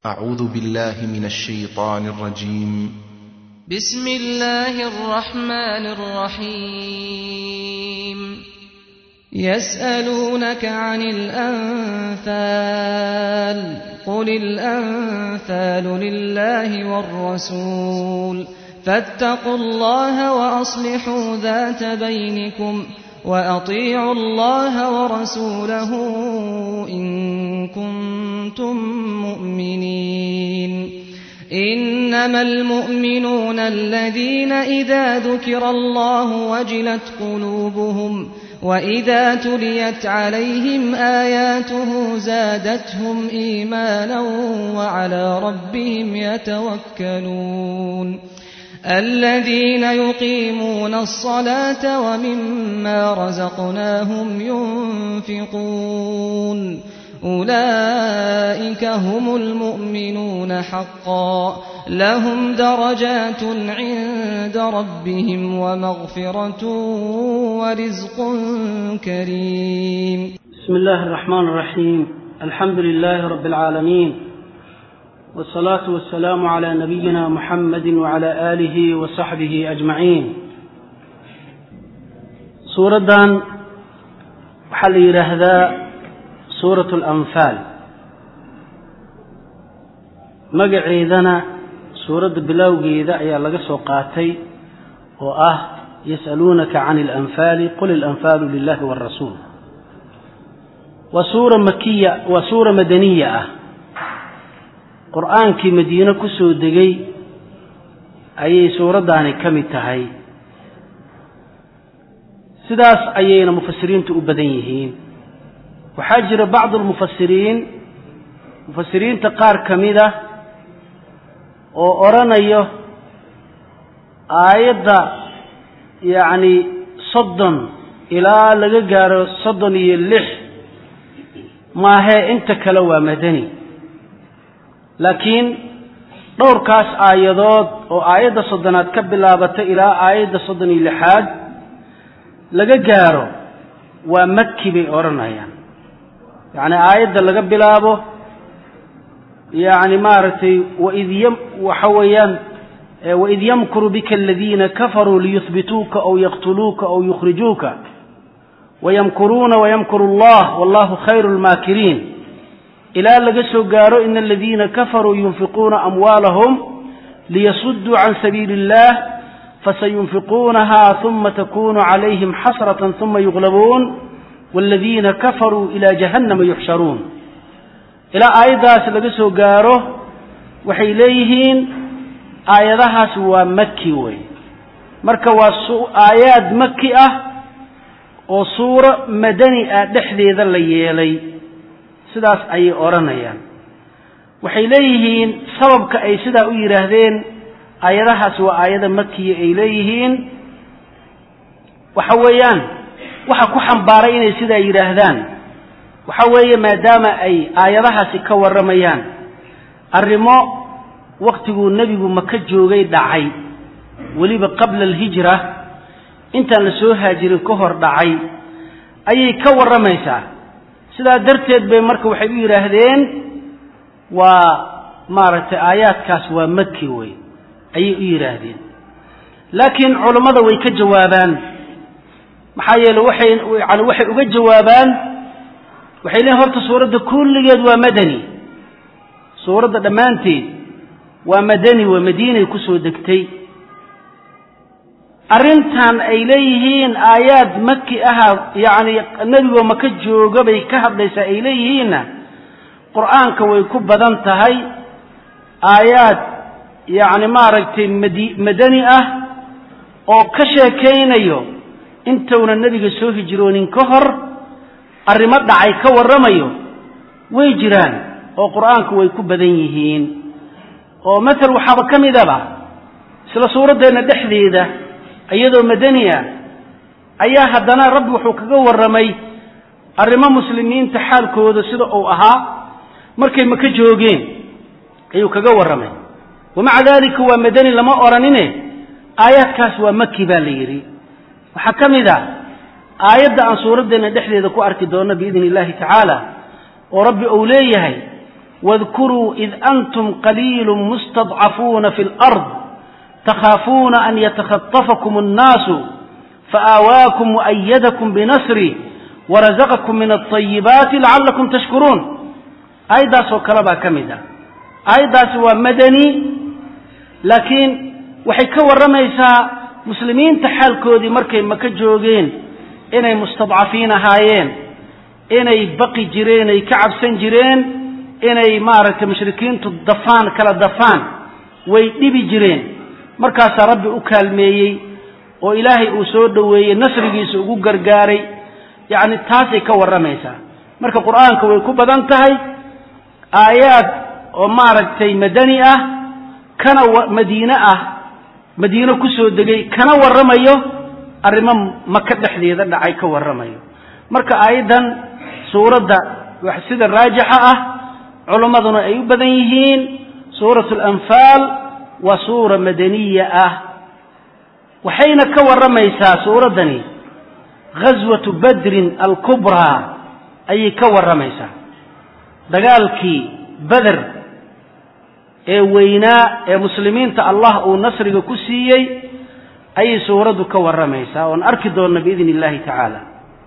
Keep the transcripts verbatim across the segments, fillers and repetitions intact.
أعوذ بالله من الشيطان الرجيم. بسم الله الرحمن الرحيم. يسألونك عن الأنفال قل الأنفال لله والرسول فاتقوا الله وأصلحوا ذات بينكم وأطيعوا الله ورسوله إن كنتم مؤمنين. إنما المؤمنون الذين إذا ذكر الله وجلت قلوبهم وإذا تليت عليهم آياته زادتهم إيمانا وعلى ربهم يتوكلون. الذين يقيمون الصلاة ومما رزقناهم ينفقون أولئك هم المؤمنون حقا لهم درجات عند ربهم ومغفرة ورزق كريم. بسم الله الرحمن الرحيم. الحمد لله رب العالمين والصلاة والسلام على نبينا محمد وعلى آله وصحبه أجمعين. سورة دان وحل هذا سورة الأنفال مقعيدنا سورة بلاوغي ذا يا لغا سوقاتي وآه يسألونك عن الأنفال قل الأنفال لله والرسول. وسورة مكية وسورة مدنية قرآن كي مدينة كسو دقي أي سورة داني كمتهي سداس أيين مفسرين تؤبدينيهين وحاجر بعض المفسرين مفسرين تقار كميدة وأرانيه آيات يعني صدن إلى لغاقار صدن يلح ما هي انت كلوى مدني لكن دور كاس آيادات وآيات صدنات كبلابة إلى آيات صدن اللحاد لغاقار ومكي بأرانيه يعني آيات لغبلابه يعني مارتي وإذ يم وحويان وإذ يمكر بك الذين كفروا ليثبتوك أو يقتلوك أو يخرجوك ويمكرون ويمكر الله والله خير الماكرين إلى لقسوا قالوا إن الذين كفروا ينفقون أموالهم ليصدوا عن سبيل الله فسينفقونها ثم تكون عليهم حسرة ثم يغلبون والذين كفروا إلى جهنم يحشرون. إلى آيات لقسوا قالوا وحيليهين آياتها سوى مكي وي مركوا آيات مكية وصورة مدني دحذي ذا الليالي سداس أي أورانيا وحيليهين سبب كأي سدا أيرهدين آياتها سوى آيات مكية إليهين وحويان waxa ku xambaaray inay sida yiraahdaan waxa weeye maadaama ay aayadahaasi ka waramayaan arrimo waqtigu nabigu maka joogay dhacay waliba qabla al-hijra inta la soo haajiray ka hor dhacay ayay ka waramaysaa sida darteed bay marka waxay u yiraahdeen waa maaragtay aayaadkaas waa makki way ayay u yiraahdeen laakiin culimada way ka jawaabaan maxaa yeelay waxay yani waxay uga jawaabaan waxay leeyihiin horta suurada kulligeed waa madani suurada dhamaanteed waa madani waa madiinay ku soo degtay arintan ay leeyihiin aayaad makki ah yani nabiga maka jooga bay ka hadlaysaa ay leeyihiin quraanka way ku badan tahay aayaad yani maaragtay madani ah oo ka sheekeynayo intawna nabiga soo hijroonin ka hor arrimo dhacay ka waramayo way jiraan oo quraanku way ku badan yihiin oo midna waxa kamidaba isla suuradeena dhexdeeda ayadoo madaniya ayaa hadana rabbi wuxuu kaga waramay arrimo muslimiinta xaalkooda sida uu ahaa markay maka joogeen ayuu kaga waramay wama dalika waa madani lama oranine aayadkaas waa makki baa la yiri waxa kamida aayada aan suuradeena dhexdeeda ku arki doono biidin Ilaahi ta'ala oo rabbi uu leeyahay واذكروا إذ أنتم قليل مستضعفون في الأرض تخافون أن يتخطفكم الناس فآواكم وأيدكم بنصره ورزقكم من الطيبات لعلكم تشكرون. أيضا سوكربا كمدا أيضا سوى مدني لكن waxay ka waramaysaa muslimiinta xaalkoodii markay maka joogeen inay mustadcafiin ahaayeen, inay baqi jireen, ay ka cabsan jireen, inay maaragtay mushrikiintu dafaan kala dafaan way dhibi jireen. markaasaa rabbi u kaalmeeyey oo ilaahay uu soo dhoweeyey, nasrigiisa ugu gargaaray. yacni taasay ka waramaysaa. marka qur'aanka way ku badan tahay aayaad oo maaragtay madani ah kana madiine ah madiino ku soo degay kana waramayo arrimo maka dhexdeeda dhacay ka waramayo. marka aayadan suuradda wax sida raajixa ah culimaduna ay u badan yihiin suuratul anfaal waa suura madaniya ah. waxayna ka waramaysaa suuraddani ghazwatu badrin alkubraa ayay ka waramaysaa, dagaalkii badr ee weynaa ee muslimiinta allah uu nasriga ku siiyey ayay suuraddu ka waramaysaa oon arki doonna biidni illaahi tacaala.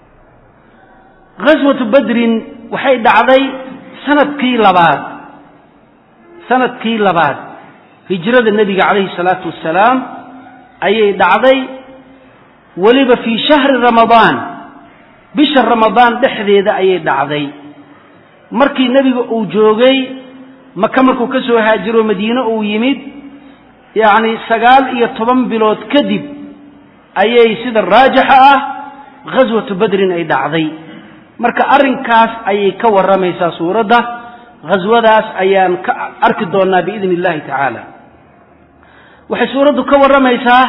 ghaswatu badrin waxay dhacday sanadkii labaad sanadkii labaad hijrada nebiga calayhi salaatu wassalaam ayay dhacday, weliba fii shahri ramadaan, bisha ramadaan dhexdeeda ayay dhacday. markii nebiga uu joogay maka markuu ka soo haajiro madiine uu yimid yacni sagaal iyo toban bilood kadib ayay sida raajixa ah ghaswatu badrin ay dhacday. marka arrinkaas ayay ka waramaysaa suuradda. ghaswadaas ayaan ka arki doonnaa biidni illaahi tacaala. waxay suuraddu ka waramaysaa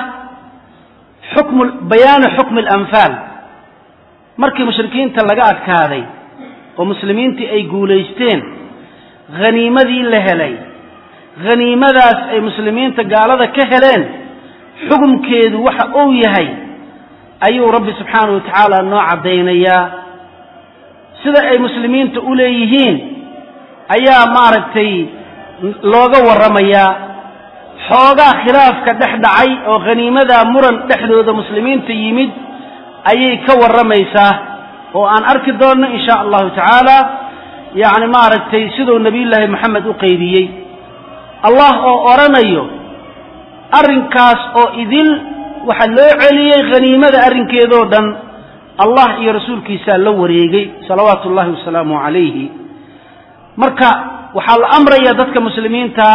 xukmu bayaanu xukmi alanfaal. markii mushrikiinta laga adkaaday oo muslimiintii ay guulaysteen, haniimadii la helay, haniimadaas ay muslimiinta gaalada ka heleen xukumkeedu waxa uu yahay ayuu rabbi subxaanahu wa tacaala noo caddaynayaa. sida ay muslimiinta u leeyihiin ayaa maaragtay looga warramayaa. xoogaa khilaafka dhex dhacay oo haniimadaa muran dhexdooda muslimiinta yimid ayay ka warramaysaa oo aan arki doonno in sha allahu tacaala. yacni maaragtay siduu nabiyullaahi moxamed u qaybiyey allah oo odhanayo arrinkaas oo idil waxaa loo celiyey haniimada arrinkeedoo dhan allah iyo rasuulkiisaa la wareegay salawaatu ullahi wasalaamu calayhi. marka waxaa la amrayaa dadka muslimiintaa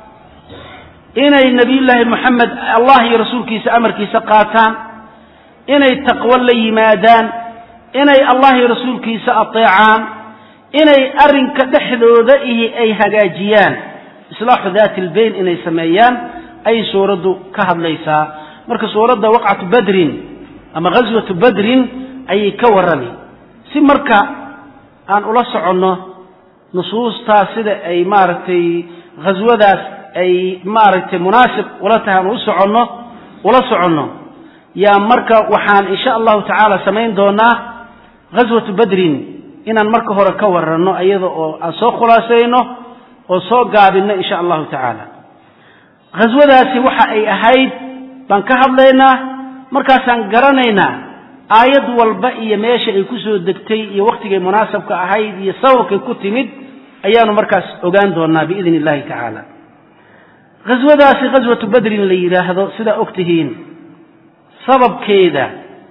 inay nabiyullaahi moxamed allah iyo rasuulkiisa amarkiisa qaataan, inay taqwo la yimaadaan, inay allah iyo rasuulkiisa ateecaan, inay arrinka dhexdooda ihi ay hagaajiyaan, islaaxu daati albayn inay sameeyaan ayay suuraddu ka hadlaysaa. marka suuradda waqcatu badrin ama ghaswatu badrin ayay ka warrami si marka aan ula soconno nusuustaa sida ay maaragtay ghaswadaas ay maaragtay munaasib ula tahay aan u soconno ula soconno yaa marka waxaan insha allahu tacaala samayn doonaa ghaswatu badrin inaan marka hore ka warranno iyada oo aan soo khulaasayno oo soo gaabinno insha allahu tacaala. ghaswadaasi waxa ay ahayd baan ka hadlaynaa, markaasaan garanaynaa aayad walba iyo meesha ay ku soo degtay iyo wakhtigay munaasabka ahayd iyo sababkay ku timid ayaanu markaas ogaan doonaa biidni illaahi tacaala. ghaswadaasi ghaswatu badrin la yidhaahdo sidaa og tihiin sababkeeda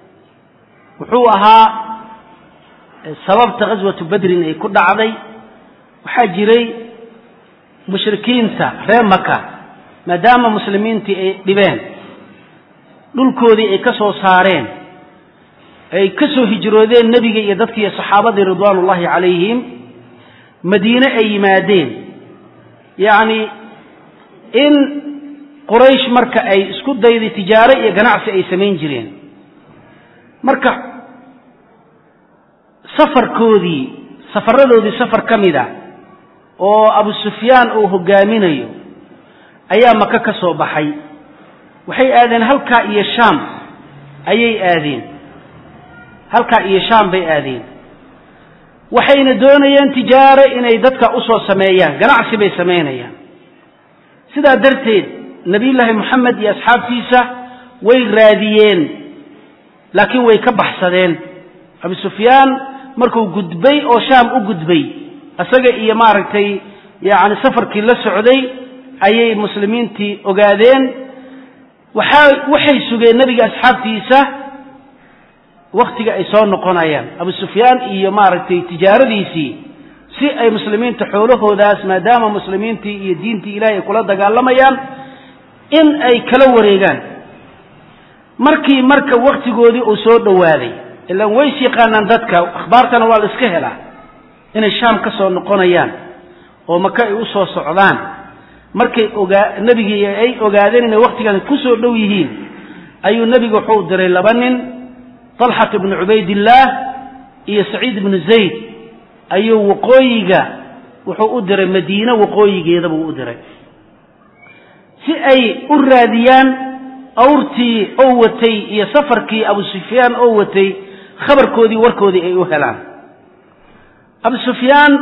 wuxuu ahaa sababta ghaswatu badrin ay ku dhacday. waxaa jiray mushrikiinta reer maka maadaama muslimiintii ay dhibeen, dhulkoodii ay ka soo saareen, ay ka soo hijroodeen nebiga iyo dadkii saxaabadii ridwaanullahi calayhim, madiine ay yimaadeen. yacni in quraysh marka ay isku dayday tijaaro iyo ganacsi ay samayn jireen. marka safarkoodii safarradoodii safar ka mid a oo abu sufyaan uu hogaaminayo ayaa maka ka soo baxay. waxay aadeen halkaa iyo shaam ayay aadeen halkaa iyo shaam bay aadeen. waxayna doonayaan tijaaro inay dadka u soo sameeyaan ganacsi bay sameynayaan sidaa darteed nabiyullaahi moxamed iyo asxaabtiisa way raadiyeen laakiin way ka baxsadeen abu sufyaan markuu gudbay oo shaam u gudbay asaga iyo maaragtay yacni safarkii la socday ayay muslimiintii ogaadeen waxay waxay sugeen nabiga asxaabtiisa waqtiga ay soo noqonayaan abu sufyaan iyo maaragtay tijaaradiisii si ay muslimiinta xoolahoodaas maadaama muslimiintii iyo diintii ilaahay ay kula dagaalamayaan in ay kala wareegaan markii marka waqtigoodii uu soo dhowaaday ilaan way yaqaanaan dadka akhbaartana waa la iska helaa inay shaam ka soo noqonayaan oo maka ay u soo socdaan markay ogaa nabigii ay ogaadeen inay waqtigan ku soo dhow yihiin ayuu nabigu wuxuu diray laba nin طلحة بن عبيد الله iyo سعيد بن زيد ayuu waqooyiga wuxuu u diray Madiina waqooyigeeda buu u diray si ay u raadiyaan awrtii oo watay iyo safarkii Abu Sufyaan oo watay khabarkoodii warkoodii ay u helaan Abu Sufyaan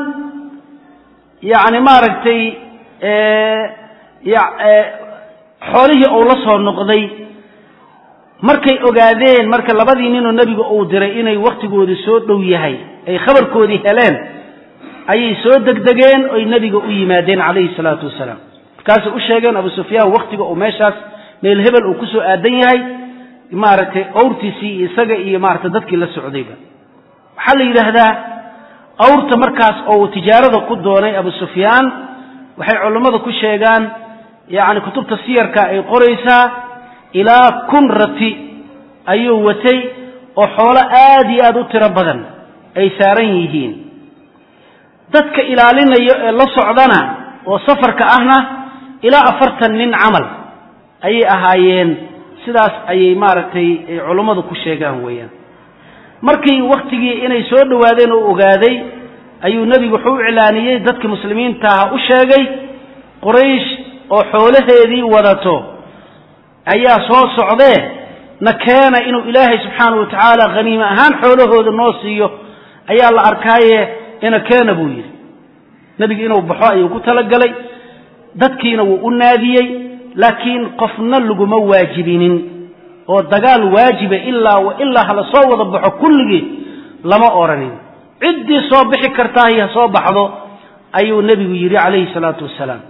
yaani maaragtay ee ya xoolihii oo la soo noqday markay ogaadeen marka labadii nin oo nabiga uu diray inay waqtigoodi soo dhow yahay ay khabarkoodii heleen ayay soo degdegeen oo nabiga u yimaadeen calayhi salaatu wasalaam kaas u sheegeen Abu Sufyaan waqtiga oo meeshaas meel hebel uu ku soo aadan yahay maaragtay awrtiisii isaga iyo maaragtay dadkii la socdayba waxa la yiraahdaa awrta markaas oo tijaarada ku doonay Abu Sufyaan waxay culimadu ku sheegaan yaani kutubta siyarka ay qoraysaa ilaa kun rati ayuu watay oo xoolo aad iyo aad u tiro badan ay saaran yihiin dadka ilaalinayo ee la socdana oo safarka ahna ilaa afartan nin camal ayay ahaayeen sidaas ayay maaragtay culimadu ku sheegaan weeyaan markii waqtigii inay soo dhawaadeen oo ogaaday ayuu nabigu wuxuu u ilaaniyay dadka muslimiinta ah u sheegay quraysh oo xoolaheedii wadato ayaa soo socdee na keena inuu ilaahay subxaanahu wa tacaala ghaniima ahaan xoolahooda noo siiyo ayaa la arkaaye ina keena buu yidhi nabiga inuu baxo ayuu ku talagalay dadkiina wuu u naadiyey laakiin qofna laguma waajibinin oo dagaal waajiba ilaa wa ilaa hala soo wada baxo kulligii lama oranin ciddii soo bixi kartaa ha soo baxdo ayuu nabigu yidhi calayhi salaatu wasalaam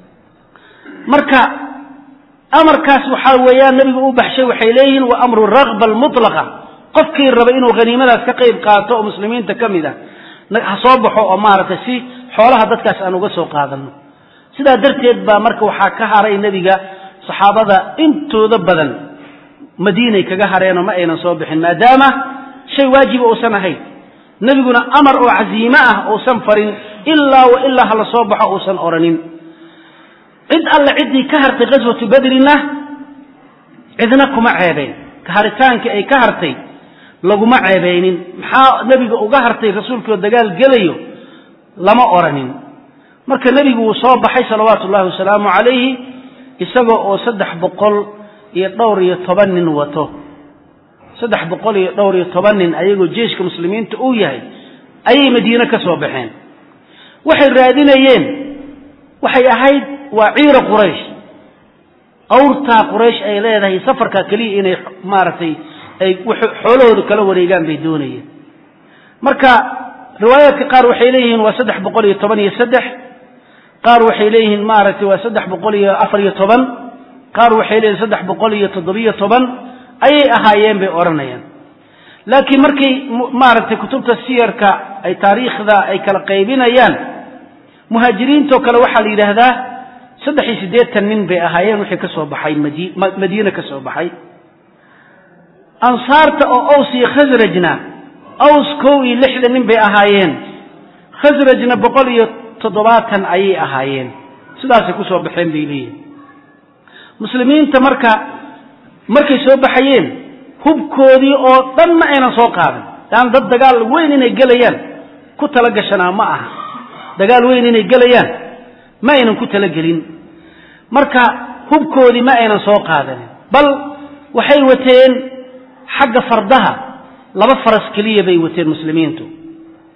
marka amarkaas waxa weeyaan nabigu uu baxshay waxay leeyihiin waa amru raghba almutlaqa qofkii raba inuu ghaniimadaas ka qayb qaato oo muslimiinta kamid ah ha soo baxo oo maaragtay si xoolaha dadkaas aan uga soo qaadano sidaa darteed baa marka waxaa ka haray nabiga saxaabada intooda badan madiinay kaga hareen oo ma aynan soo bixin maadaama shay waajib oo san ahayn nabiguna amar oo caziima ah oo san farin ilaa wa ilaa hala soo baxo oo san oranin cid alla cidii ka hartay qaswatu badrina cidna kuma ceebeen ka haritaanka ay ka hartay laguma ceebeynin maxaa nabiga uga hartay rasuulku dagaal galayo lama oranin marka nabigu uu soo baxay salawaatu ullaahi wasalaamu calayhi isagoo oo saddex boqol iyo dhowr iyo toban nin wato saddex boqol iyo dhowr iyo toban nin ayagoo jeeshka muslimiinta uu yahay ayay madiina ka soo baxeen waxay raadinayeen waxay ahayd waa ciira quraysh awrta quraysh ay leedahay safarka kaliya inay maaragtay ay xoolahooda kala wareegaan bay doonayeen marka riwaayadka qaar waxay leeyihiin waa saddex boqol iyo toban iyo saddex qaar waxay leeyihiin maaragtay waa saddex boqol iyo afar iyo toban qaar waxay leeyihiin saddex boqol iyo toddobiyo toban ayay ahaayeen bay oranayaan laakiin markay maaragtay kutubta siyarka ay taariikhda ay kala qaybinayaan muhaajiriinta kale waxa la yiraahdaa saddex iyo siddeetan nin bay ahaayeen wixii ka soo baxay madiina ka soo baxay ansaarta oo aws iyo khasrajna aws kow iyo lixdan nin bay ahaayeen khasrajna boqol iyo toddobaatan ayay ahaayeen sidaasay ku soo baxeen bay leeyihiin muslimiinta marka markay soo baxayeen hubkoodii oo dhan ma aynan soo qaadan daan dad dagaal weyn inay galayaan ku tala gashanaa ma aha dagaal weyn inay galayaan ma aynan ku tala gelin marka hubkoodii ma aynan soo qaadanin bal waxay wateen xagga fardaha laba faras kaliya bay wateen muslimiintu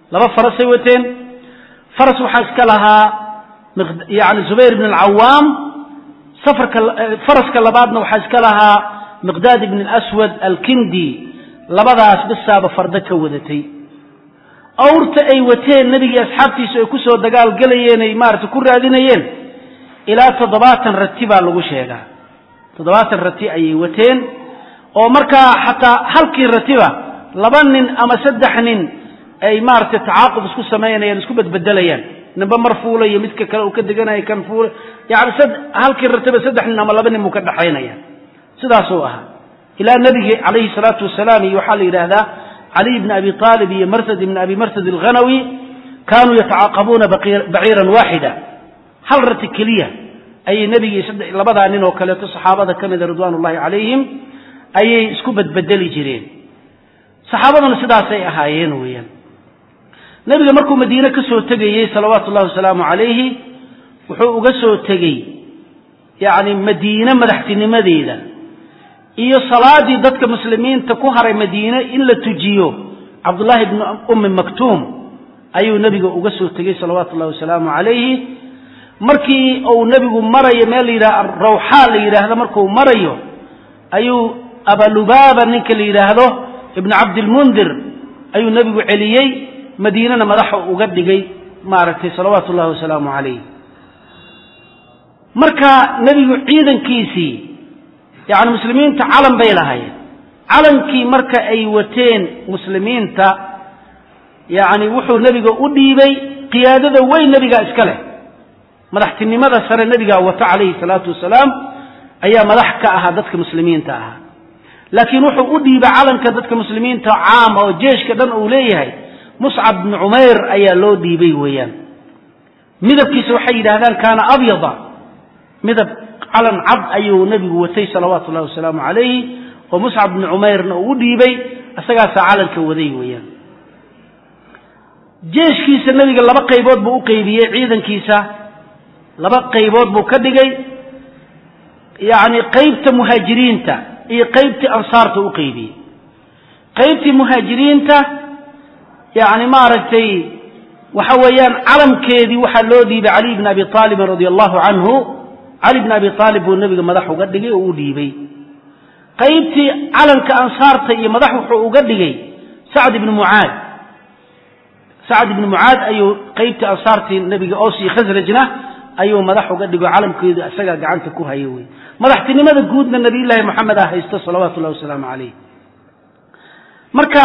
laba farasay wateen faras waxa iska lahaa yani Zubayr ibn al-Awwam safarka faraska labaadna waxa iska lahaa Miqdad ibn al-Aswad al-Kindi labadaas bisaaba farda ka wadatay awrta ay wateen nabiga asxaabtiisa ay ku soo dagaal galayeen ay maarta ku raadinayeen ilaa toddobaatan rati baa lagu sheegaa toddobaatan rati ay wateen oo marka xataa halkii ratiba laba nin ama saddex nin ay maarta tacaaqub isku sameeyeen isku badbedelayaan ninba marfuula iyo midka kale uu ka deganay kan fuula yaani sad halkii ratiba saddex nin ama laba nin uu ka dhaxaynaya sidaas oo ah ila nabiga kaleey salaatu wasalaam iyo waxa la yiraahdaa علي بن أبي طالب ومرثد بن أبي مرثد الغنوي كانوا يتعاقبون بعيرا واحدا هل رتكلية أي نبي لبضع أنه وكالة الصحابة كمد رضوان الله عليهم أي اسكبت بدلي جرين صحابة من سدع سيئها ينويا نبي مركو مدينة كسو تقي صلوات الله وسلامه عليه وحقو كسو تقي يعني مدينة مدحتني مدينة iyo salaadii dadka muslimiinta ku haray Madiina in la tujiyo Abdullah ibn Umm Maktum ayuu nabiga uga soo tagay sallallahu wasallam alayhi markii uu nabigu marayo meel yiraahdo Rawha la yiraahdo markuu marayo ayuu Abu Lubaba ninka la yiraahdo ibn Abd al-Mundhir ayuu nabigu celiyay Madiinana madax uga dhigay maaragtay sallallahu wasallam alayhi marka nabigu ciidankiisii يعني مسلمين تعلم بيلهاي علم كي مركا أي وتين مسلمين تا يعني وحو النبي أديبي قيادة وين النبي إسكاله مدحتني ماذا سر النبي وتع عليه الصلاة والسلام أيام مدحك أهدتك مسلمين تاها لكن وحو أديب علم كدتك مسلمين تا عام أو جيش كدن أوليه مصعب بن عمير أيا لو ديبي ويان مذب كيسو حيد هذا كان أبيضا مذب على عبد أيو نبي وتي صلوات الله وسلام عليه ومصعب بن عمير نودي بي أسقى على الكوذي وياه جيش كيس النبي قال لبقى يبود بو قيبيه عيدا كيسا لبقى يبود بو كدقي يعني قيبت مهاجرين تا إيه قيبت أنصار تو قيبيه قيبت مهاجرين تا يعني ما رجتي وحويان علم كيدي وحلودي بعلي بن أبي طالب رضي الله عنه علي بن أبي طالب والنبي مدحه قدقي وديبي قيبتي علم كأنصارتي مدحه قدقي سعد بن معاذ سعد بن معاذ أيو قيبتي أنصارتي النبي أوصي خزرجنا أيو مدحه قدقي علم كيدي أسقى قعنت كوها يوي مدحتني ماذا قودنا النبي الله محمد عليه صلوات الله وسلام عليه مركا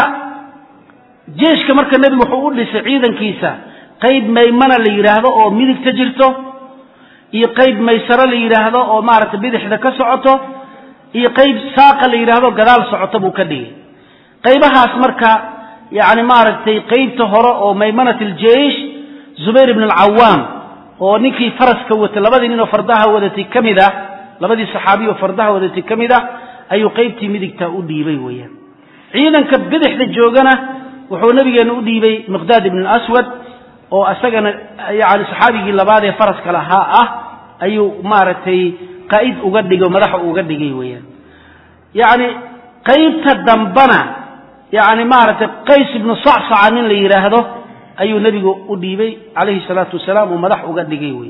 جيش كمركا النبي وحقول لسعيدا كيسا قيب ميمنة اللي يراهده أو ميلك تجرته iyo qayb maysara la yiraahdo oo maaragtay bidixda ka socoto iyo qayb saaqa la yiraahdo gadaal socoto buu ka dhigay qaybahaas marka yaani maaragtay qaybta hore oo maymanat al-jaysh Zubayr ibn al-Awwam oo ninkii faraska wata labadii nin oo fardaha wadatay kamida labadii saxaabi oo fardaha wadatay kamida ayuu qaybtii midigta u dhiibay weeyaan ciidanka bidixda joogana wuxuu nabigeena u dhiibay Miqdad ibn al-Aswad oo asagana yaani saxaabigii labaad ee faraska lahaa ah ayuu maaragtay qayd uga dhigo madax uga dhigay weeyaan yaani qaybta dambana yaani maaragtay Qays ibn Sa'sa'a nin la yiraahdo ayuu nabigu u dhiibay kaleey salaatu wasalaam oo madax uga dhigay weey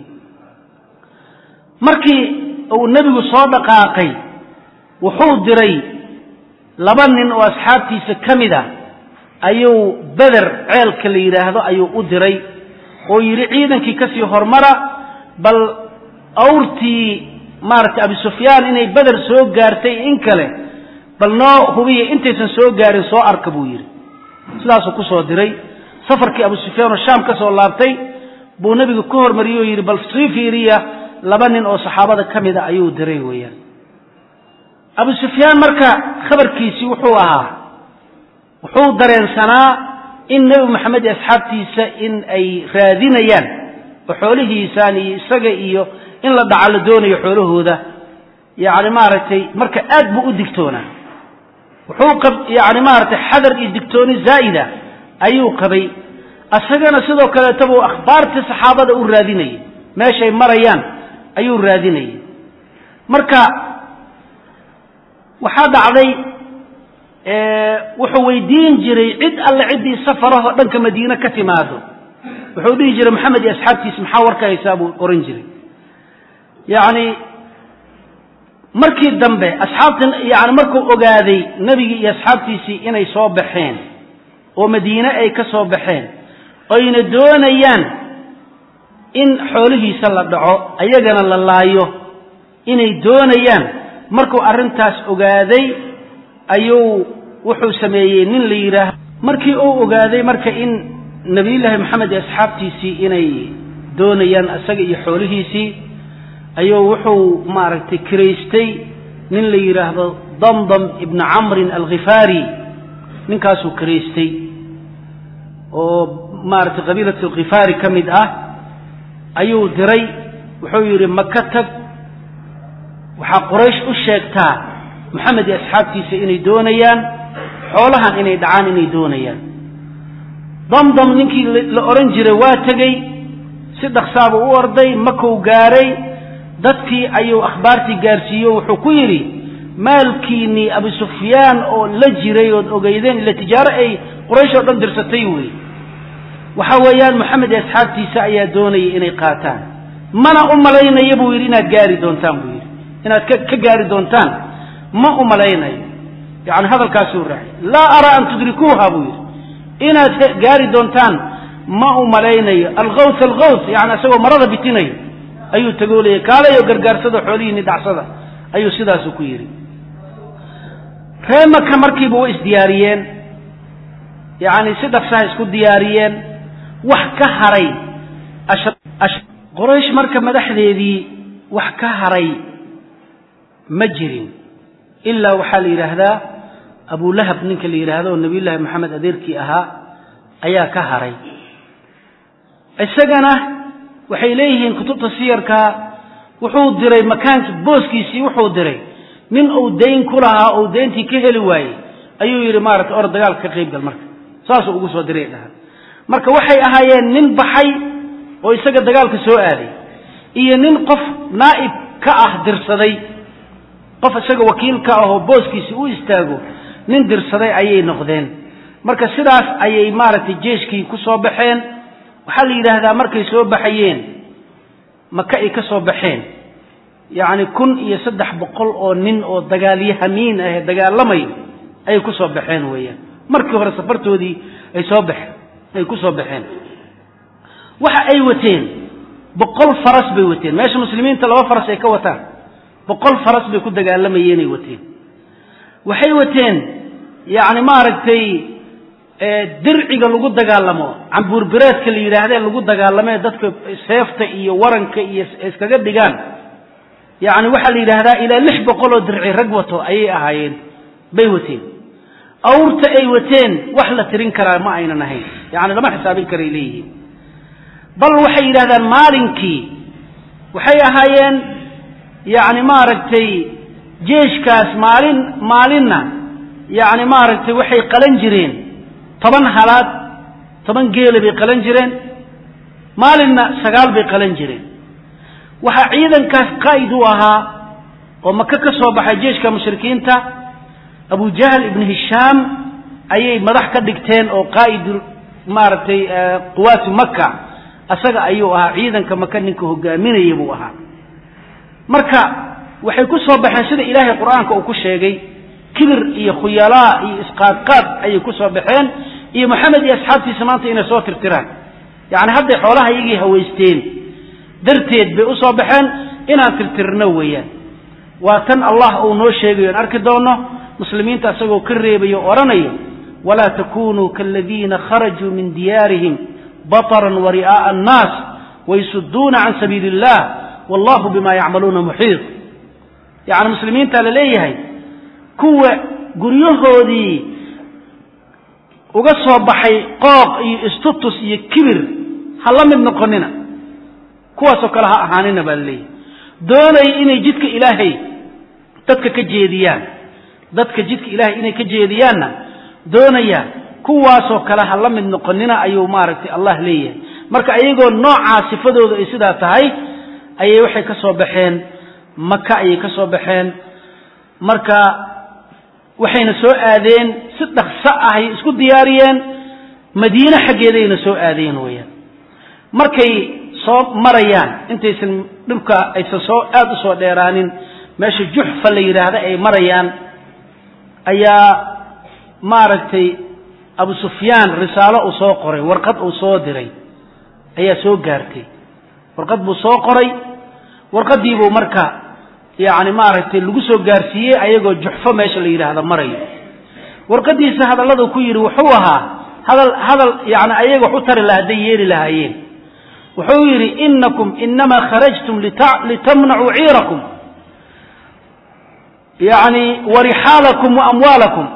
markii uu nabigu soo dhaqaaqay wuxuu diray laba nin oo asxaabtiisa kamida ayuu Badr ceelka la yiraahdo ayuu u diray oo yiri ciidankii ka sii hormara bal awrtii maarta Abi Sufyaan inay Badr soo gaartay in kale bal noo hubiye intaysan soo gaarin soo arka buu yiri sidaas ku soo diray safarkii Abu Sufyaan oo Shaam ka soo laabtay buu nabigu ku hormariyo yiri bal sii fiiriya laba nin oo saxaabada kamida ayuu diray weeyaan Abu Sufyaan marka khabarkiisi wuxuu ahaa wuxuu dareensanaa in Nabi Maxamed asxaabtiisa in ay raadinayaan xoolihiisaan iyo isaga iyo in la dhacal doonayo xoolahooda yaani maaragtay marka aad buu u digtoona wuxuu qab yaani maaragtay xadar iyo digtooni zaa'ida ayuu qabay asagana sidoo kale tabuu akhbaarta saxaabada u raadinayay meeshay marayaan ayuu raadinayay marka waxa dhacday wuxuu weydiin jiray cid alle ciddii safaraho dhanka madiine ka timaado wuxuu dhihi jiray maxamed iyo asxaabtiisa maxaa warka haysaa buu oran jiray yacni markii dambe asxaabtan yani markuu ogaaday nebigii iyo asxaabtiisii inay soo baxeen oo madiine ay ka soo baxeen oyna doonayaan in xoolihiisa la dhaco ayagana la laayo inay doonayaan markuu arrintaas ogaaday ayuu wuxuu sameeyey nin la yidhaahdo markii uu ogaaday marka in nebiyullaahi maxamed iyo asxaabtiisii inay doonayaan isaga iyo xoolihiisii ayuu wuxuu maaragtay kiraystay nin la yidhaahdo damdam ibna camrin alkhifaari ninkaasuu kiraystay oo maaragtay qabiilat alkhifaari ka mid ah ayuu diray wuxuu yidhi maka tag waxaa quraysh u sheegtaa maxamed iyo asxaabtiisa inay doonayaan xoolahan inay dhacaan inay doonayaan damdam ninkii la oran jiray waa tegey si dhaqsaaba u orday makuu gaaray dadkii ayuu akhbaartii gaarsiiyo wuxuu ku yidhi maalkiinnii abu sufyaan oo la jiray ood ogeydeen ila tijaaro ay quraysh oo dhan dirsatay wey waxa weeyaan maxamed iyo asxaabtiisa ayaa doonayay inay qaataan mana u malaynaya buu yidhi inaad gaari doontaan buu yidhi inaad ka gaari doontaan ma u malaynayo yani hadalkaasuu raacay laa araa an tudrikuuha buu yidhi inaad gaari doontaan ma u malaynayo algawth algawth yani isagoo marada bitinayo ayuu tagoolaya kaalayo gargaarsada xoolihiinni dhacsada ayuu sidaasu ku yidhi ree maka markiiba way isdiyaariyeen yani si dhaqsaha isku diyaariyeen wax ka haray quraysh marka madaxdeedii wax ka haray ma jirin ilaa waxaa la yidhaahdaa abulahab ninka la yidhaahdo oo nabiyullaahi maxamed adeerkii ahaa ayaa ka haray isagana waxay leeyihiin kutubta siyarka wuxuu diray makaanki booskiisii wuxuu diray nin uu dayn ku lahaa uu dayntii ka heli waayey ayuu yidhi maaragtay or dagaalka ka qayb gal marka saasuu ugu soo diray dhaha marka waxay ahaayeen nin baxay oo isaga dagaalka soo aaday iyo nin qof naa'ib ka ah dirsaday qof isaga wakiil ka ah oo booskiisii u istaago nin dirsaday ayay noqdeen marka sidaas ayay maaragtay jeeshkii ku soo baxeen waxaa la yidhaahdaa markay soo baxayeen maka ay ka soo baxeen yacni kun iyo saddex boqol oo nin oo dagaalyahamiin ah ee dagaalamay ayay ku soo baxeen weeyaan markii hore safartoodii ay soo baxeen ay ku soo baxeen waxa ay wateen boqol faras bay wateen meesha muslimiinta laba faras ay ka wataan boqol faras bay ku dagaalamayeenay wateen waxay wateen yacni maaragtay dirciga lagu dagaalamo cambuurbireedka la yidhaahdee lagu dagaalamee dadka seefta iyo waranka iyo iskaga dhigaan yacni waxaa la yidhaahdaa ilaa lix boqol oo dirci rag wato ayay ahaayeen bay wateen awrta ay wateen wax la tirin karaa ma aynan ahayn yacni lama xisaabin karay leeyihiin bal waxay yidhahdaan maalinkii waxay ahaayeen yacni maaragtay jeeshkaas maalin maalinna yacni maaragtay waxay qalan jireen toban halaad toban geela bay qalan jireen maalinna sagaal bay qalan jireen waxaa ciidankaas qaa'id u ahaa oo maka ka soo baxay jeeshka mushrikiinta abu jahl ibn hishaam ayay madax ka dhigteen oo qaa'id maaragtay quwaatu maka asaga ayuu ahaa ciidanka maka ninka hogaaminaya buu ahaa marka waxay ku soo baxeen sida ilaahay qur'aanka uu ku sheegay kibir iyo khuyalaa iyo isqaadqaad ayay ku soo baxeen iyo maxamed iyo asxaabtiisa maanta inay soo tirtiraan yacni hadday xoolaha iyagii hawaysteen darteed bay u soo baxeen inaan tirtirno weeyaan waa tan allah uu noo sheegayo aan arki doono muslimiinta isagoo ka reebayo o odhanayo walaa takunuu kaaladiina kharajuu min diyaarihim bataran wa ri'aa'a annaas wayasuduuna can sabiili illah wallahu bima yacmaluuna muxiit yacni muslimiinta la leeyahay kuwa guryahoodii uga soo baxay qooq iyo istutus iyo kibir ha la mid noqonina kuwaasoo kale ha ahaanina baa laleeyahay doonaya inay jidka ilaahay dadka ka jeediyaan dadka jidka ilaahay inay ka jeediyaanna doonaya kuwaasoo kale ha la mid noqonina ayuu maaragtay allah leeyahay marka ayagoo noocaa sifadooda ay sidaa tahay ayay waxay ka soo baxeen maka ayay ka soo baxeen marka waxayna soo aadeen si dhaqso ah ay isku diyaariyeen madiina xageedayna soo aadeen weeyaan markay soo marayaan intaysan dhulka aysan soo aad u soo dheeraanin meesha juxfa la yiraahdo ay marayaan ayaa maaragtay Abu Sufyaan risaalo uu soo qoray warqad uu soo diray ayaa soo gaartay warqad buu soo qoray warqadii buu marka yaani maaragtay lagu soo gaarsiiyay ayagoo juxfa meesha la yiraahdo marayo warqadiisa hadallada ku yiri wuxuu ahaa hadal hadal yaani ayaga wuxuu tari lahaday yeeri lahaayeen wuxuu yiri innakum inma kharajtum litamna'u 'irakum yaani warihalakum wa amwalakum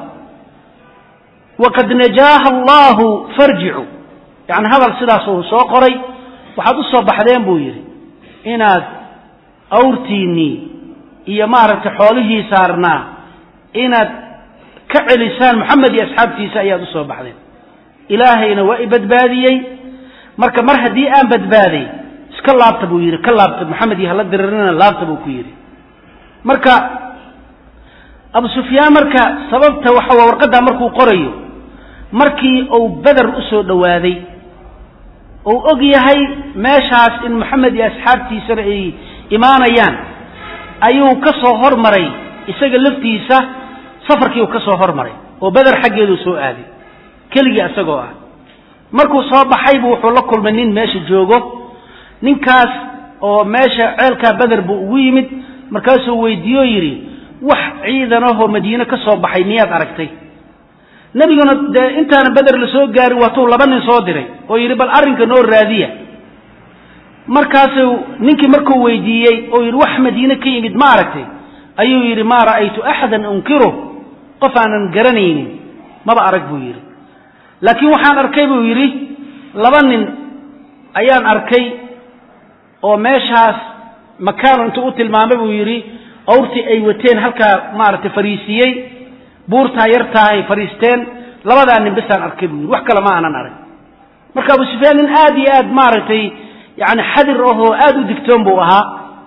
وقد نجاها الله فارجعوا يعني هذا السلاس soo qoray waxaad u soo baxdeen buu yiri inaad awrtiini iyo maaragtay xoolihii saarnaa inaad ka celisaan Muhammad iyo asxaabtiisa ayaad u soo baxdeen ilaahayna waa ibadbaadiyay marka mar hadii aan badbaaday iska laabta buu yiri ka laabta Muhammad iyo la diririna laabta buu ku yiri marka Abu Sufyaan marka sababta waxa warqada markuu qorayo markii uu Badr u soo dhawaaday oo og yahay meeshaas in Muhammad iyo asxaabtiisa ay imaanayaan ayuu ka soo hormaray isaga laftiisa safarkii uu ka soo hormaray oo Badr xageedu soo aaday kaliya asagoo ah markuu soo baxay buu wuxuu la kulmay nin meesha joogo ninkaas oo meesha ceelka Badr buu ugu yimid markaasuu weydiiyo yiri wax ciidan ah oo Madiina ka soo baxay miyaad aragtay nabiguna intaana Badr la soo gaari wato laba nin soo diray oo yiri bal arrinka noo raadiya markaasuu ninkii markuu weydiiyay oo yiri wax Madiina ka yimid ma aragtay ayuu yiri ma ra'aytu ahadan unkiru qof aanan garanaynin maba arag buu yiri laakiin waxaan arkay buu yiri laba nin ayaan arkay oo meeshaas makaan inta u tilmaamay buu yiri awrti ay wateen halka maartay fariisiyay buurta yartahay fariisteen labada nin bisaan arkay buu wax kale ma aanan arag marka Abu Sufyaan aad iyo aad maartay yaani xadir oo aad u digtoon buu ahaa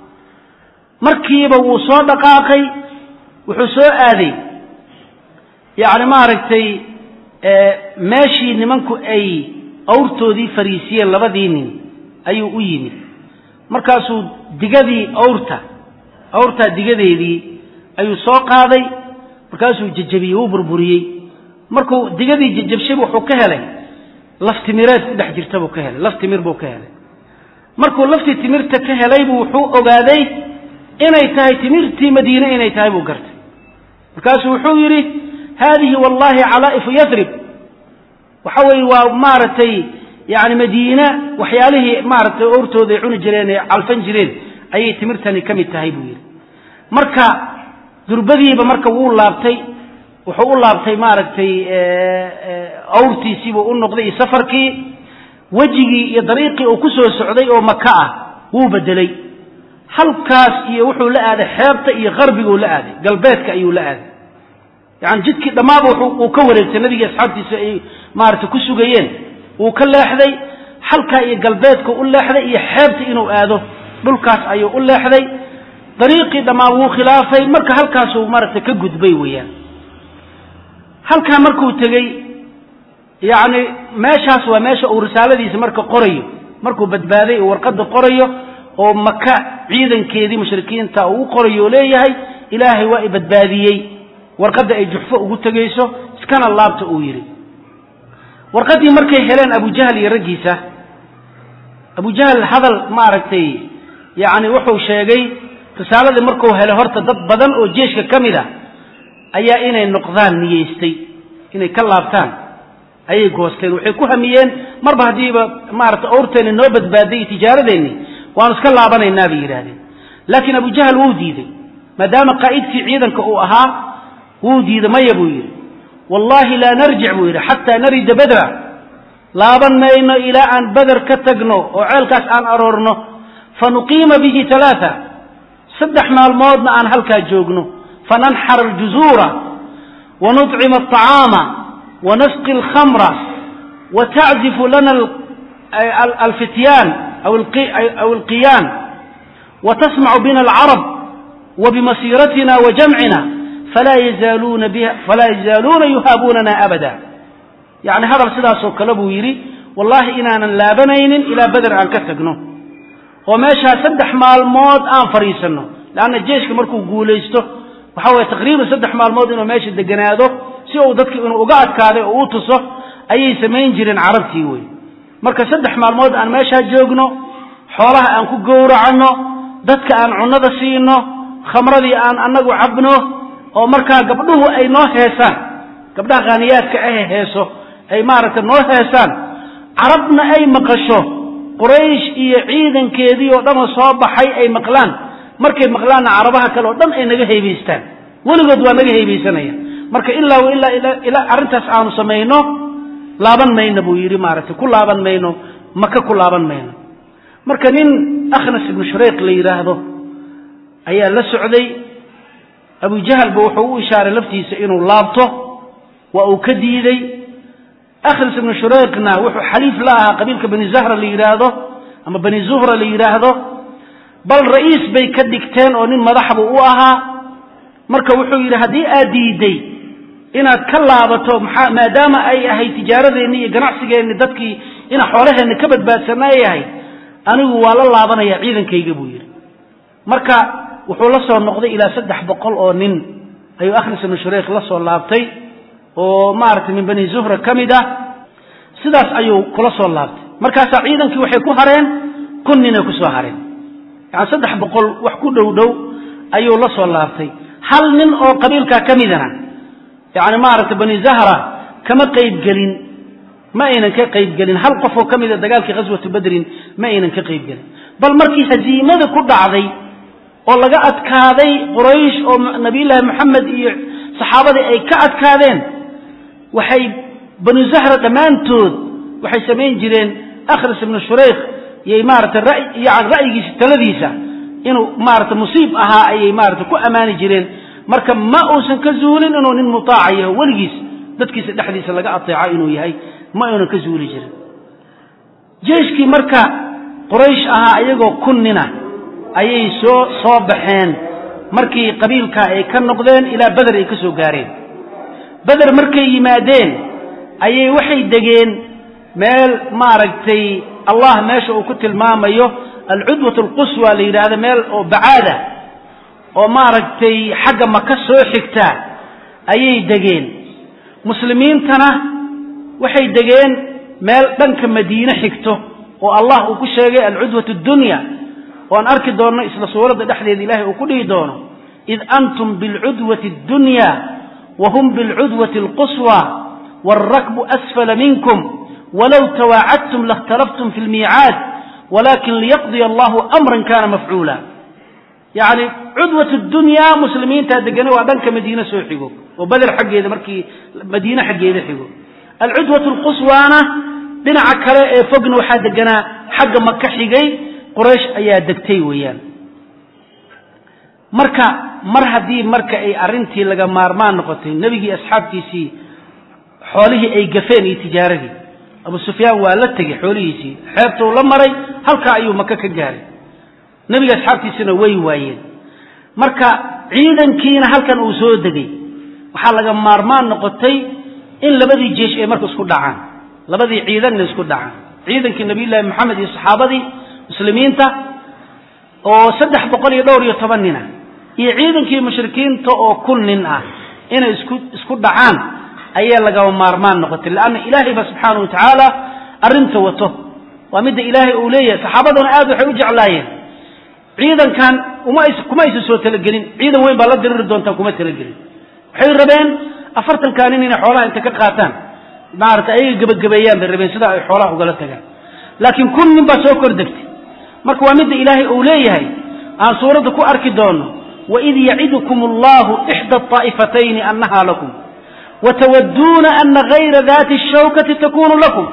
markiiba uu soo dhaqaaqay wuxuu soo aaday yaani maartay ee meeshii nimanku ay awrtoodii fariisiyeen labadii nin ayuu u yimid markaasuu digadii awrta awrta digadeedii ayuu soo qaaday markaasuu jajabiyay uu burburiyay markuu digadii jajabshay wuxuu ka helay laftimireed dhex jirta buu ka helay laftimir buu ka helay markuu lafti timirta ka helay buu wuxuu ogaaday inay tahay timirtii Madiina inay tahay buu gartay markaasuu wuxuu yiri هذه والله علائف يثرب وحوي ومارتي يعني مدينة وحياله مارتي أورتو ذي عون جرين على الفنجرين أي تمرتني كم التهيبوير مركا دربذي بمركا وول لابتي وحول لابتي مارتي أورتي سيبو النقضي سفركي وجهي يطريقي وكسو السعودي ومكة هو بدلي هل كاس يوحو لأذي حيبتي يغربي لأذي قلبيتك أيو لأذي يعني جدك دماغه وكورت النبي أصحابتي سئي مارت كسوجين وكل حذي حلقة قلبيتك ولا حذي يحبت إنه آذو بالكاس أيو ولا حذي طريقي دماغه خلافي مركه هالكاس ومارت كجد بيويا هالكا مركو تجي يعني ماشاس وماشى ورسالة دي مركه قرية مركو بدبادي ورقد قرية ومكة عيدا كذي مشركين تاو قرية ليه هاي إلهي وإبدباديي warqada ay juxfo ugu tagayso iskana laabta uu yiri warqadii markay heleen Abu Jahl iyo ragiisa Abu Jahl hadal ma aragtay yaani wuxuu sheegay risaaladii markuu helay horta dad badan oo jeeshka kamida ayaa inay noqdaan niyeystay inay ka laabtaan ayay goosteen waxay ku hamiyeen marba hadiiba ma aragtay awrteen noo badbaaday tijaaradeeni waan iska laabanaynaa bay yiraahdeen laakiin Abu Jahl wuu diiday maadaama qaa'idkii ciidanka uu ahaa ودي ذا ما يبوي والله لا نرجع بوير حتى نرد بدرا لا بنينا إلى أن بدر كتجنو وعلكاس أن أرورنو فنقيم به ثلاثة صدحنا الموضنا عن هلكا جوجنو فننحر الجزور ونطعم الطعام ونسقي الخمر وتعزف لنا الفتيان أو القي أو القيان وتسمع بنا العرب وبمسيرتنا وجمعنا فلا يزالون بها فلا يزالون يهابوننا أبدا يعني هذا السداس وكلبه يري والله إننا لابنين إلى بدر عن كتقنه وماشى سدح مع الموت آن فريسنه لأن الجيش كمركو قوليسته وحاول تقريبا سدح مع الموت إنه ماشي الدقناده سيو ذاتك إنه أقعد كاده وأوتصه أي سمين جيرين عربتي وي مركا سدح مع الموت أن ماشى جوجنه حولها أن كجور عنه ذاتك أن عنده سينه خمردي أن أنجو عبنه أو مركا قبله أي نوع هيسان قبلها غانيات كأي هيسو أي مارة نوع هيسان عربنا أي مقشو قريش إيه عيدا كيدي ودم صوب حي أي مقلان مركا مقلان عربها كله دم أي نجه بيستان ولقد ونجه بيستانية مركا إلا وإلا إلا إلا أرنتس عن سمينه لابن مين بويري مارة كل لابن مينه مكة كل لابن مينه مركا نين أخنس بن شريق لي رهضه أي لسعدي أبو جهل بوحو إشارة لفتي سئنه لابطه وأكديدي أخلص بن شريقنا وحو حليف لها قبيلك بني زهرة اللي يراهده أما بني زهرة اللي يراهده بل رئيس بي كدكتين ونين مضحبه وآها مركا وحو يراهدي أديدي إنا كلابته ما دام أي أهي تجارة إني قناعسي إني دادكي إنا حولها إني كبت باتسنا أيهي أنا والله الله بنا يعيدا كي يقبوير مركا wuxuu la soo noqday ilaa saddex boqol oo nin ayuu akhris ibn shurayq la soo laabtay oo maartay min bani zuhra kamida sidaas ayuu kula soo laabtay markaas ciidankii waxay ku hareen kunnina ku soo hareen yani saddex boqol wax ku dhow dhow ayuu la soo laabtay hal nin oo qabiilka kamidana yani maartay bani zahra kama qayb galin ma aynan ka qayb galin hal qof oo kamida dagaalkii qaswatu badrin ma aynan ka qayb galin bal markii haziimada ku dhacday oo laga adkaaday quraysh oo nabiyullaahi maxamed iyo saxaabadii ay ka adkaadeen waxay bani zahra dhamaantood waxay sameyn jireen akhris ibn shurayq iyo imaarata ra'y yani ra'yigiisa taladiisa inuu maarata musiib ahaa ayay maarata ku amaani jireen marka ma uusan ka zuulin inuu nin mutaacayo weligiis dadkiisa dhexdiisa laga ateeco inuu yahay ma uunan ka zuuli jirin jeeshkii marka quraysh ahaa ayagoo kunnina ayay soo soo baxeen markii qabiilka ay ka noqdeen ilaa badar ay ka soo gaareen badar markay yimaadeen ayay waxay degeen meel maaragtay allah meesha uu ku tilmaamayo al-udwatu al-quswa la yiraahdo meel oo bacaada oo maaragtay xagga maka soo xigta ayay degeen muslimiintana waxay degeen meel dhanka madiina xigto oo allah uu ku sheegay al-udwatu ad-dunya وأن أركض دورنا إسلا صورة دحلي إلهي وكله دونه إذ أنتم بالعدوة الدنيا وهم بالعدوة القصوى والركب أسفل منكم ولو تواعدتم لاختلفتم في الميعاد ولكن ليقضي الله أمرا كان مفعولا يعني عدوة الدنيا مسلمين تهدقنوا وأبنك مدينة سوحيقوا وبدر حقه إذا مركي مدينة حقه إذا حقه العدوة القصوى دنع كلا فقن وحادقنا حق مكة حقه قريش ayaa degtay weeyaan marka mar hadii marka ay arintii laga maarmaan noqotay nabigi asxaabtiisii xoolihii ay gafeen iyo tijaaradii Abu Sufyaan waa la tagay xoolihiisii xeebta uu la maray halka ayuu Makka ka gaaray nabiga asxaabtiisina way waayeen marka ciidankiina halkan uu soo degay waxa laga maarmaan noqotay in labadii jeesh ay marka isku dhacaan labadii ciidan isku dhacaan ciidankii nabiyullaahi maxamed iyo saxaabadii muslimiinta oo saddex boqol iyo dhowr iyo toban nin ah iyo ciidankii mushrikiinta oo kun nin ah inay isku isku dhacaan ayaa laga maarmaan noqotay laana ilaahay subhanahu wa ta'ala arinta wato waa mid ilaahay uu leeyahay saxaabaduna aad waxay u jeclaayeen ciidankan uma is kuma is soo talagelin ciidan weyn baa la dirir doonta kuma talagelin waxay rabeen afartan kaan in xoolaha inta ka qaataan maarta ay gabagabeeyaan rabeen sida ay xoolaha uga la tagaan laakiin kun nin baa soo kordhigtay marka waa mid ilaahay uu leeyahay aan suurada ku arki doono wa id ya'idukumullahu ihda at-ta'ifatayn annaha lakum wa tawadduna anna ghayra dhati ash-shawkati takunu lakum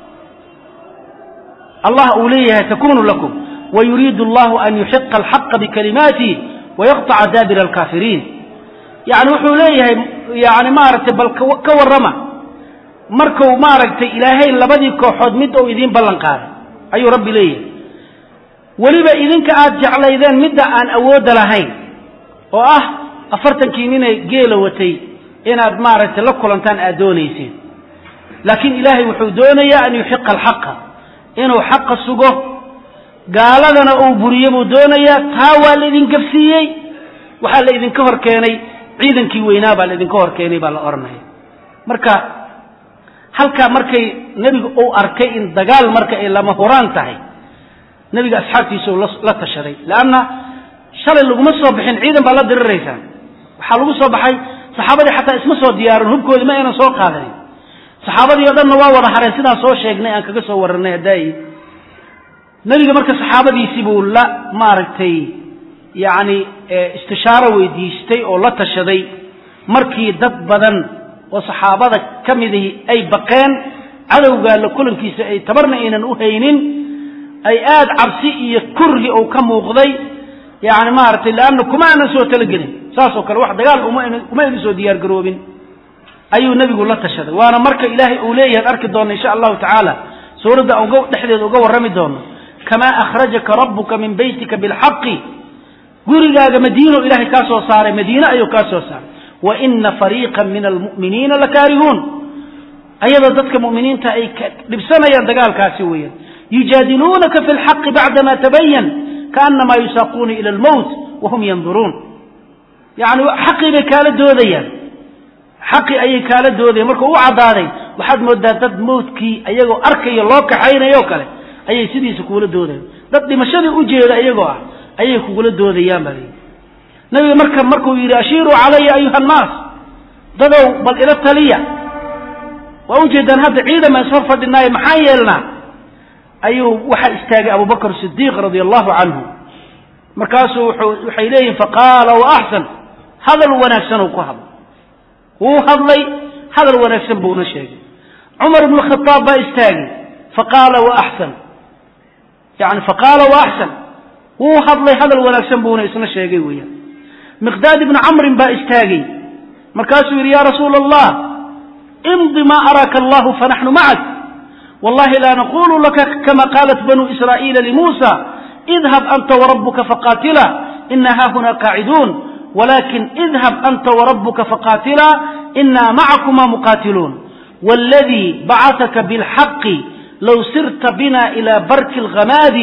Allah uu leeyahay takunu lakum wa yuridu Allahu an yuhiqqa al-haqqa bi kalimatihi wa yaqta'a dabira al-kafirin yani wuxuu leeyahay yani maartay bal ka warrama markuu maartay ilaahay labadii kooxood mid oo idin ballan qaaday ayuu rabbi leeyahay waliba idinka aad jeclaydeen midda aan awood lahayn oo ah afartankii ninay geela watay inaad maaragtay la kulantaan aad doonayseen laakiin ilaahay wuxuu doonayaa an yuxiqa alxaqa inuu xaqa sugo gaaladana uu buriyo buu doonayaa taa waa laydin gafsiiyey waxaa la idinka hor keenay ciidankii weynaa baa la idinka hor keenay baa la oranaya marka halkaa markay nebigu uu arkay in dagaal marka ay lama huraan tahay nebiga asxaabtiisa uu la tashaday laanna shalay laguma soo bixin ciidan baa la diriraysaan waxaa lagu soo baxay saxaabadii xataa isma soo diyaarin hubkoodii ma aynan soo qaadanin saxaabadii oo dhanna waa wada hareen sidaan soo sheegnay aan kaga soo warranay hadaayi nebiga marka saxaabadiisii buu la maaragtay yacni istishaaro weydiistay oo la tashaday markii dad badan oo saxaabada ka midihii ay baqeen cadowgaa la kulankiisa ay tabarna aynan u haynin ay aad cabsi iyo kurhi oo ka muuqday yacni maaragtay laanna kuma aanan soo talagelin saasoo kale wax dagaal uma aynan soo diyaar garoobin ayuu nebigu la tashaday waana marka ilaahay uu leeyahay arki doona insha allahu tacaala suuradda uga dhexdeeda uga warrami doono kamaa akhrajaka rabbuka min baytika bilxaqi gurigaaga madiino ilaahay kaa soo saaray madiine ayuu kaa soo saaray wa ina fariiqan min almu'miniina lakaarihuun ayadoo dadka mu'miniinta ay dhibsanayaan dagaalkaasi weeyaan yujaadiluunaka fi lxaqi bacdama tabayan kaannamaa yusaaquuna ila almowt wahum yanduruun yacni xaqii bay kaala doodayaan xaqii ayay kaala doodayaan markuu u caddaaday waxaad moodaa dad mawdkii ayagoo arkayo loo kaxaynayo kale ayay sidiisa kugula doodayaan dad dhimashadii u jeeda iyagoo ah ayay kugula doodayaan baa layidhi nabiga marka markuu yidhi ashiiruu calaya ayuha annaas dadow bal ila taliya waa ujeedaan hadda ciidan baan ishor fadhinaayo maxaan yeelnaa ayuu waxaa istaagay abubakr sidiiq radia allahu canhu markaasuu waxay leeyihin faqaala wa axsan hadal wanaagsan uu ku hadlay wuu hadlay hadal wanaagsan buuna sheegay cumar ibnu khataab baa istaagay faqaala wa axsan yani faqaala wa axsan wuu hadlay hadal wanaagsan buuna isna sheegay weeyaan miqdaad ibnu camrin baa istaagay markaasuu yidhi ya rasuula allah imdi ma araaka allahu fanaxnu macak wallahi laa naqulu laka kama qaalat banuu israa'iila limuusa idhab anta warabuka faqaatila ina haahuna qaaciduun walakin idhab anta warabuka faqaatila ina macakuma muqaatiluun waladii bacataka bilxaqi low sirta bina ila barki alghamaadi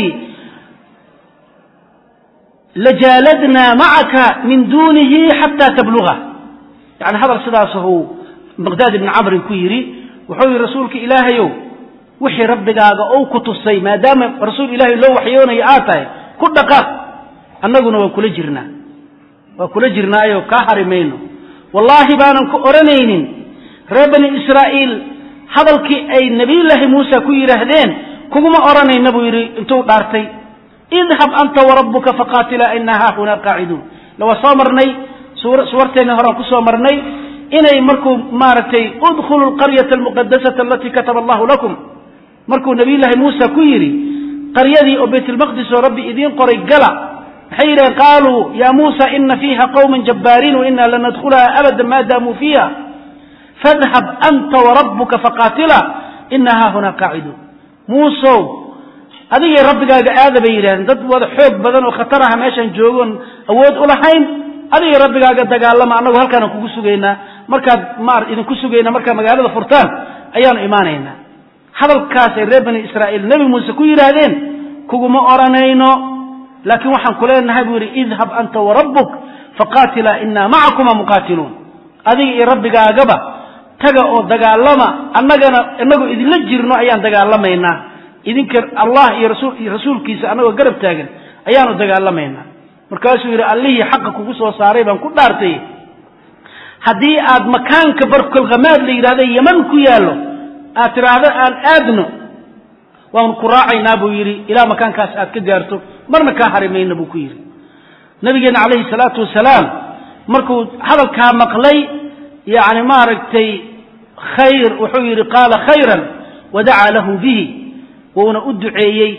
lajaaladnaa macaka min dunihi xataa tabluga yani hadal sidaasuu miqdaad ibni camrin ku yidhi wuxuu yidhi rasuulka ilaahayow wixii rabbigaaga ou ku tusay maadaama rasuul ilaahay loo waxyoonayo aad tahay ku dhaqaaq annaguna waan kula jirnaa waa kula jirnaayo kaa hari mayno wallaahi baanan ku odhanaynin reer bani israa'iil hadalkii ay nebiyullaahi muuse ku yidhaahdeen kuguma odhanayna buu yidhi intuu dhaartay idhab anta warabuka faqaatilaa inaa haahunaa qaaciduun lawaa soo marnay suwarteenna horaan ku soo marnay inay markuu maaragtay udkhulu alqaryata almuqadasata alatii kataba allahu lakum markuu nabiyullaahi muuse ku yidhi qaryadii oo baytulmaqdis oo rabbi idiin qoray gala maxay yidhaheen qaaluu ya muusa ina fiiha qawman jabbaariin wainaa lan nadkhulaha abada maa daamuu fiiha fadhab anta warabuka faqaatila inaa haahunaa qaaciduun muusow adigay rabbigaaga aada bay yidhahdeen dad wada xoog badan oo khatar aha meeshaan joogoon awood u lahayn adigay rabbigaaga dagaalama annagu halkaanaan kugu sugaynaa markaad ma idinku sugaynaa markaad magaalada furtaan ayaanu imaanaynaa hadalkaasay reer bani israa'iil nebi muuse ku yidhaahdeen kuguma odhanayno laakiin waxaan ku leenahay buu yidhi idhab anta warabbuk faqaatilaa inaa macakuma muqaatiluun adiga iyo rabbigaagaba taga oo dagaalama annagana innagoo idinla jirno ayaan dagaalamaynaa idinka allah iyo rasuulkiisa annagoo garab taagan ayaanu dagaalamaynaa markaasuu yidhi allihii xaqa kugu soo saaray baan ku dhaartay haddii aad makaanka barkulkhamaad la yidhahda yaman ku yaallo aad tidhaahdo aan aadno waanu ku raacaynaa buu yidhi ilaa makaankaas aad ka gaarto marna kaa hari mayna buu ku yidhi nabigeenna calayhi salaatu wasalaam markuu hadalkaa maqlay yani maaragtay khayr wuxuu yidhi qaala khayran wadacaa lahu bihi wuuna u duceeyey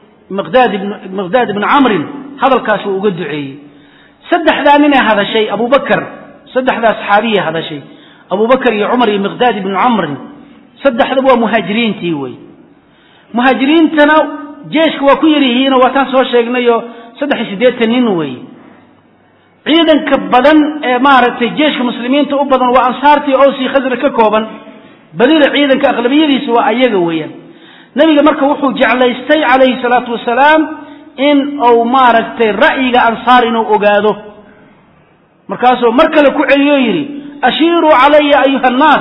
miqdaad ibnu camrin hadalkaas wuu uga duceeyey saddexdaa ninay hadashay abubakar saddexdaa saxaabiya hadashay abubakar iyo cumar iyo miqdaad ibnu camrin saddexdaba waa muhaajiriintii wey muhaajiriintana jeeshka waa ku yaryihiinoo waataan soo sheegnayo saddex iyo siddeetan nin wey ciidanka badan ee maaragtay jeeshka muslimiinta u badan waa ansaartii oo si khasra ka kooban badina ciidanka aqlabiyadiisu waa ayaga weeyaan nabiga marka wuxuu jeclaystay calayhi salaatu wasalaam in uu maaragtay ra'yiga ansaar inuu ogaado markaasuu mar kale ku celiyo yidhi ashiiruu calaya ayuha annaas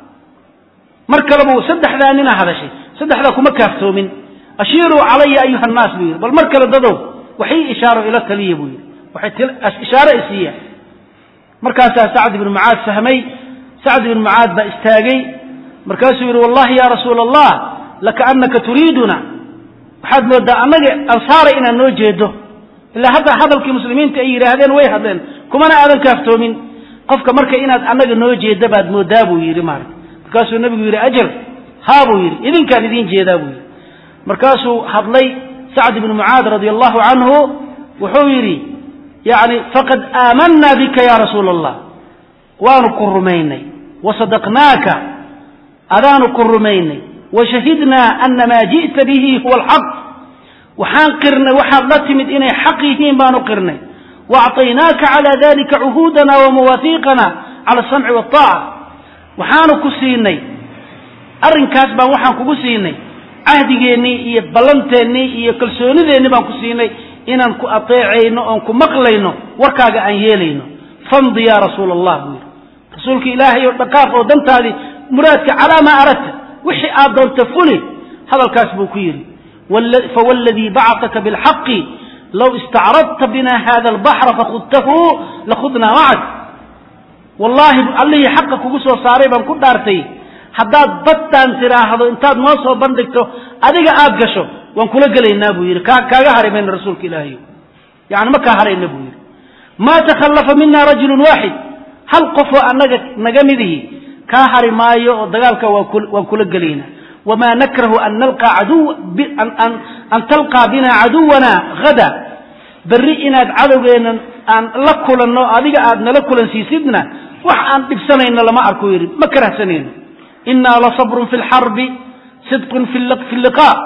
mar kale buu saddexdaa nina hadashay saddexdaa kuma kaaftoomin ashiiruu calaya ayuha annaas buu yidhi bal mar kale dadow waxay ishaaro ila taliya buu yidhi waxay ishaaro isiiya markaasaa sacd ibnu mucaad fahmay sacd ibnu mucaad baa istaagay markaasuu yidhi wallahi ya rasuula allah lakaannaka turiiduna waxaad moodaa annaga ansaara inaad noo jeedo ilaa hadda hadalkii muslimiinta ay yidhaahdeen way hadleen kumana aadan kaaftoomin qofka marka inaad annaga noo jeeda baad moodaa buu yidhi maarata markaasuu nabigu yidhi ajal haa buu yidhi idinkaan idiin jeedaa buu yidhi markaasuu hadlay sacd ibnu mucaad radia allahu canhu wuxuu yidhi yani faqad aamanaa bika ya rasuula allah waanu ku rumaynay wasadaqnaaka adaanu ku rumaynay washahidnaa ana maa ji'ta bihi huwa alxaq waxaan qirnay waxaad la timid inay xaq yihiin baanu qirnay waacطaynaaka cala dalika cuhuudana wamawaahiiqana cala asamci waaaca waxaanu ku siinay arrinkaas baan waxaan kugu siinay cahdigeennii iyo ballanteennii iyo kalsoonideennii baan ku siinay inaan ku ateecayno oon ku maqlayno warkaaga aan yeelayno famdi ya rasuula allah buu yidhi rasuulka ilaahay oo dhaqaaq oo dantaadii muraadka calaa maa aradta wixii aad doonta fuli hadalkaas buu ku yidhi fawalladii bacataka bilxaqi low istacradta bina hada albaxra fakhudtahu lakhudnaa macak wallaahi allihii xaqa kugu soo saaray baan ku dhaartay haddaad baddaan tidhaahdo intaad noo soo bandhigto adiga aad gasho waan kula gelaynaa buu yidhi kaaga hari mayna rasuulka ilaahay yani ma kaa harayna buu yidhi maa takhallafa mina rajulun waaxid hal qofoo annaga naga midihi kaa hari maayo oo dagaalka waan kula gelaynaa wamaa nakrahu an nalqaa caduw an talqaa bina caduwana hada berri inaad cadowgeena aan la kulanno adiga aad nala kulansiisidna wax aan dhibsanayno lama arku yidhi ma karahsanayno inaa lasabrun fi lxarbi sidqun fi liqaa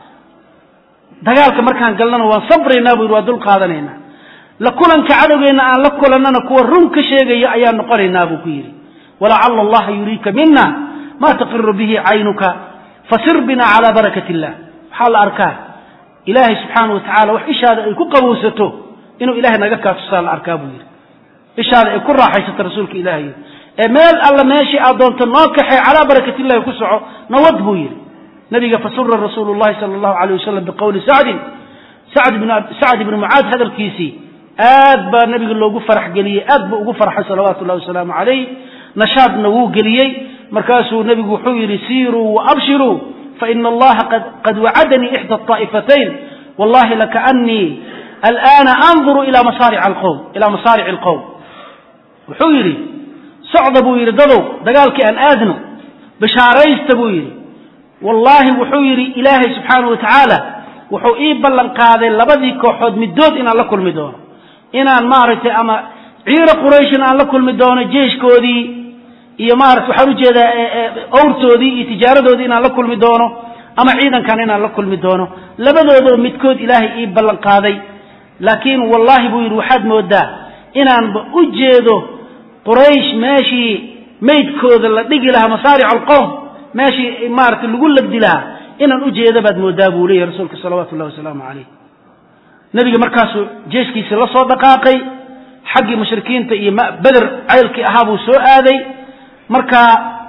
dagaalka markaan galnana waan sabraynaa buu yidhi waa dul qaadanaynaa la kulanka cadowgeenna aan la kulannana kuwa run ka sheegaya ayaan noqonaynaa buu ku yidhi walacala allaha yuriika mina maa taqiru bihi caynuka fasir bina calaa barakat illah waxaa la arkaa ilaahay subxaana wa tacala wax ishaada ay ku qabowsato inuu ilahay naga kaatusaa la arkaa buu yidhi ishaada ay ku raaxaysato rasuulka ilaahay ee meel alla meeshii aad doonto noo kaxee calaa barakat illahi ku soco nawad buu yidhi nabiga fasura rasuulu llahi sala allahu alayh wasalam biqowli sacdin sacd ibni mucaad hadalkiisii aad baa nabiga loogu farax geliyey aad buu ugu farxay salawaatu llahi wasalaamu calayh nashaadna wuu geliyey markaasuu nebigu wuxuu yidhi siiruu waabshiruu faina allaha qad wacadanii ixda aa'ifatayn wallahi lakaanii alana anduru ilaa masaaric alqowm ilaa masaarici alqowm wuxuu yidhi socda buu yidhi dadow dagaalkii aan aadno bishaaraysta buu yidhi wallaahi wuxuu yidhi ilaahay subxaanahu wa tacaala wuxuu ii ballan qaaday labadii kooxood middood inaan la kulmi doono inaan maaragtay ama ciiro qurayshin aan la kulmi doono jeeshkoodii iyo maarata waxaan ujeedaa owrtoodii iyo tijaaradoodii inaan la kulmi doono ama ciidankan inaan la kulmi doono labadoodoo midkood ilaahay ii ballan qaaday laakiin wallaahi buu yidhi waxaad moodaa inaanba u jeedo quraysh meeshii maydkooda la dhigi lahaa masaaric alqowm meeshii maarata lagu labdi lahaa inaan u jeedo baad moodaa buu leeyahy rasuulka salawaatu ullahi wasalaamu calayh nebiga markaasuu jeeshkiisii la soo dhaqaaqay xaggii mushrikiinta iyo beder ceylkii ahaa buu soo aaday markaa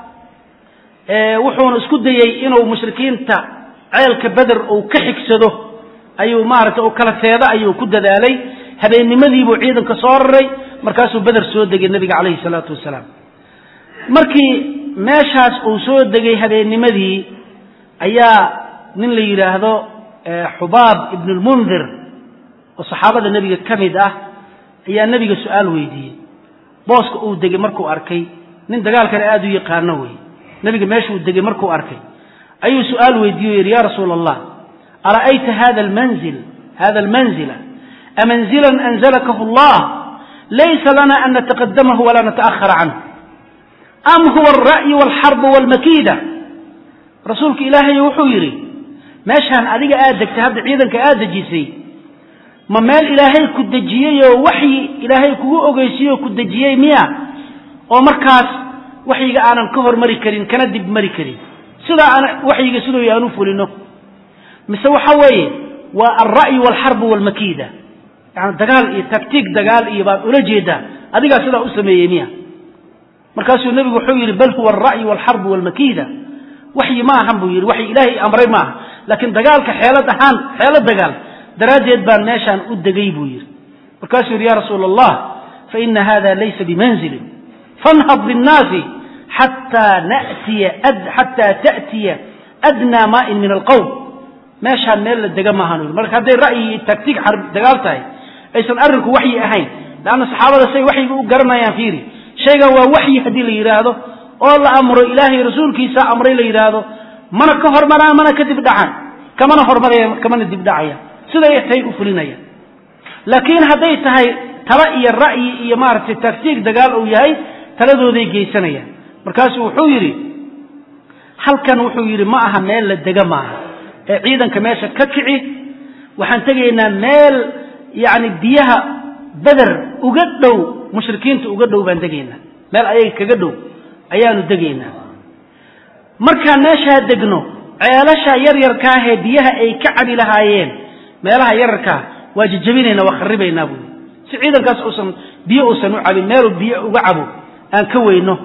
wuxuuna isku dayey inuu mushrikiinta ceelka beder uu ka xigsado ayuu maaragtay u kala teeda ayuu ku dadaalay habeennimadiibuu ciidanka soo raray markaasuu beder soo degay nebiga calayhi salaatu wasalaam markii meeshaas uu soo degay habeennimadii ayaa nin la yidhaahdo xubaab ibn lmundir oo saxaabada nebiga ka mid ah ayaa nebiga su-aal weydiiyey booska uu degay markuu arkay nin dagaalkana aada u yaqaano wey nebiga meeshuu degay markuu arkay ayuu su-aal weydiiye o yidhi ya rasuula allah ara'ayta hada almanzil hada almanzila amanzilan anzalakahu allah laysa lana an nataqadamahu walaa nata'ahara canhu am huwa alra'yu walxarbu walmakiida rasuulka ilaahay wuxuu yidhi meeshaan adiga aad degtay hadda ciidanka aad dejisay ma meel ilaahay ku dejiyay oo waxyi ilaahay kugu ogeysiyo ku dejiyay miya oo markaas waxyiga aanan ka hormari karin kana dib mari karin sida aan waxyiga sidoo yaanu fulino mise waxa weeye waa ar-ra'y wal harb wal makida yani dagaal iyo taktiik dagaal iyo baad ula jeedaa adiga sida u sameeyay miya markaasuu nabigu wuxuu yiri bal huwa ar-ra'y wal harb wal makida waxyi ma ahan buu yiri waxyi ilaahay amray ma laakiin dagaalka xeelad ahaan xeelad dagaal daraadeed baan meeshan u dagay buu yiri markaasuu yiri ya rasuulallah fa inna hada laysa bimanzil fanhad bin-nas hatta na'ti ad hatta ta'ti adna ma'in min al-qawm meeshan meel la daga ma ahan marka haday ra'yi taktiik harb dagaal tahay aysan arinku waxyi ahayn laana saxaabada say waxyi u garanayaan fiiri shayga waa waxyi hadii la yiraahdo oo la amro ilaahay rasuulkiisa amray la yiraahdo mana ka hormaraa mana ka dib dhacan kamana hormaraya kamana dib dhacaya sida ay tahay u fulinaya laakiin haday tahay tala iyo ra'yi iyo maartay taktiik dagaal uu yahay taladooday geysanaya markaas wuxuu yiri halkan wuxuu yiri ma aha meel la daga ma aha ee ciidanka meesha ka kici waxaan tageynaa meel yaani biyaha badar uga dhow mushrikiinta uga dhow baan tageynaa meel ayay kaga dhow ayaanu degeynaa marka meesha degno ceelasha yar yar ka ah biyaha ay ka cabi lahaayeen meelaha yararka waa jajabinayna waa kharibayna buu si ciidankaas uusan biyo uusan u cabin meel biyo uga cabo aan ka weyno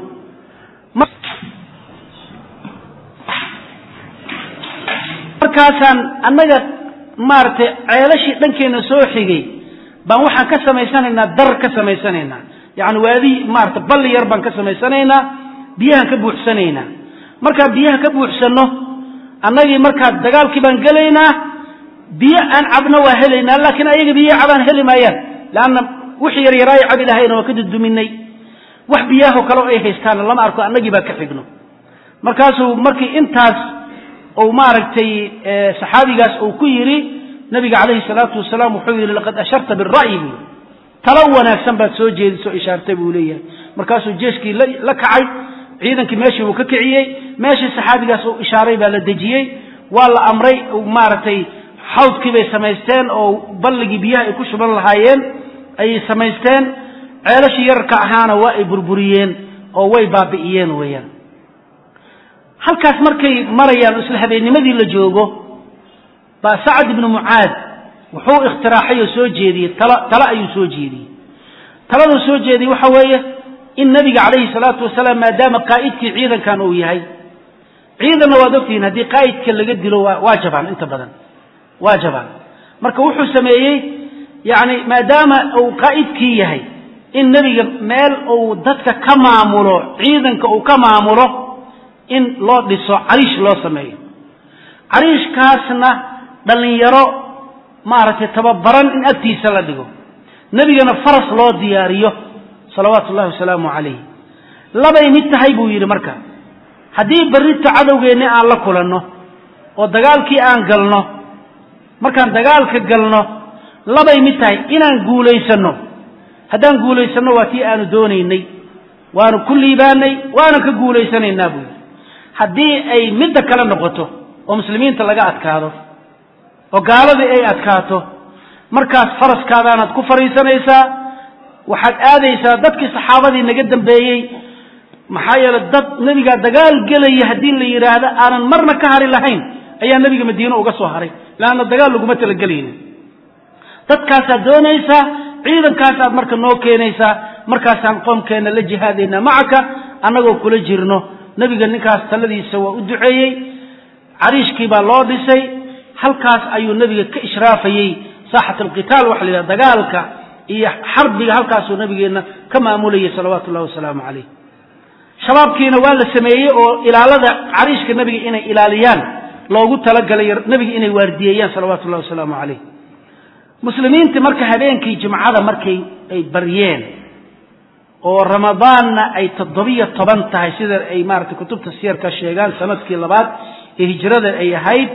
markaasan annaga maartay ceelashi dhankeena soo xigay baan waxaan ka sameysanaynaa dar ka sameysanaynaa yaani waadi maartay bal yar baan ka sameysanaynaa biyaha ka buuxsanaynaa marka biyaha ka buuxsano annagi marka dagaalkii baan galeynaa biyo aan cabno waa heleynaa laakiin ayaga biyo cabaan heli maayaan laana wixii yar yaraay cabi lahayn oo ka duduminay wax biyaha kale ay haystaan lama arko annagi baa ka xigno markaasuu markii intaas oo maaragtay saxaabigaas oo ku yiri nabiga kaleey salaatu wasalaam wuxuu yiri laqad asharta bil ra'yi tala wanaagsan baad soo jeediso ishaartay buu leeyahay markaasuu jeeshkii la kacay ciidankii meeshii uu ka kiciyay meeshii saxaabigaas oo ishaaray baa la dejiyay waa la amray maaragtay xawdkii bay samaysteen oo balligii biyaha ay ku shuban lahaayeen ay samaysteen ceelashii yarka ahaana waa ay burburiyeen oo way baabi'iyeen weeyaan halkaas markay marayaan isla habeennimadii la joogo ba Sa'd ibn Mu'aad wuxuu ikhtiraacay soo jeediyay tala tala ayuu soo jeediyay talada soo jeediyay waxa weeye in nabiga kaleey salaatu wasalaam maadaama qaa'idkii ciidankan uu yahay ciidanna waa dadkiina hadii qaa'idka laga dilo waajiban inta badan waajiban marka wuxuu sameeyay yaani maadaama uu qaa'idkii yahay in nabiga meel uu dadka ka maamulo ciidanka uu ka maamulo in loo dhiso cariish loo sameeyo cariishkaasna dhalinyaro maaragtay tababaran in agtiisa la dhigo nabigana faras loo diyaariyo salawaatu ullaahi wasalaamu calayhi labay mid tahay buu yidhi marka haddii barrita cadowgeenni aan la kulanno oo dagaalkii aan galno markaan dagaalka galno labay mid tahay inaan guulaysanno haddaan guulaysanno waa tii aanu doonaynay waanu ku liibaanay waana ka guulaysanaynaa buu yidhi haddii ay midda kale noqoto oo muslimiinta laga adkaado oo gaaladii ay adkaato markaas faraskaadaanaad ku fariisanaysaa waxaad aadaysaa dadkii saxaabadii naga dambeeyey maxaa yeelay dad nabiga dagaal galaya haddii la yiraahdo aanan marna ka hari lahayn ayaa nabiga madiina uga soo haray laana dagaal laguma tala galaynin dadkaasaad doonaysaa ciidankaasaad marka noo keenaysaa markaasaan qoomkeena la jihaadaynaa macaka annagoo kula jirno nabiga ninkaas taladiisa waa u duceeyey cariishkii baa loo dhisay halkaas ayuu nabiga ka ishraafayey saaxat alqitaal waxa la yidhaha dagaalka iyo xarbiga halkaasuu nabigeena ka maamulayay salawaatu ullahi wasalaamu calayh shabaabkiina waa la sameeyey oo ilaalada cariishka nabiga inay ilaaliyaan loogu talagalay nabiga inay waardiyeeyaan salawaatu ullahi wasalaamu calayh muslimiinta marka habeenkii jumcada markay ay baryeen oo ramadaanna ay toddobiyo toban tahay sida ay maaragtay kutubta siyarka sheegaan sanadkii labaad ee hijrada ay ahayd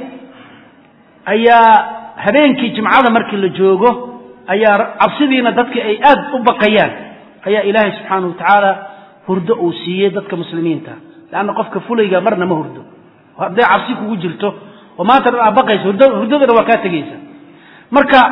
ayaa habeenkii jumcada markii la joogo ayaa cabsidiina dadka ay aad u baqayaan ayaa ilaahay subxaanahu wa tacaala hurdo uu siiyey dadka muslimiinta laanna qofka fulayga marna ma hurdo hadday cabsi kugu jirto oo maanta aad baqayso hurdadana waa kaa tegaysa marka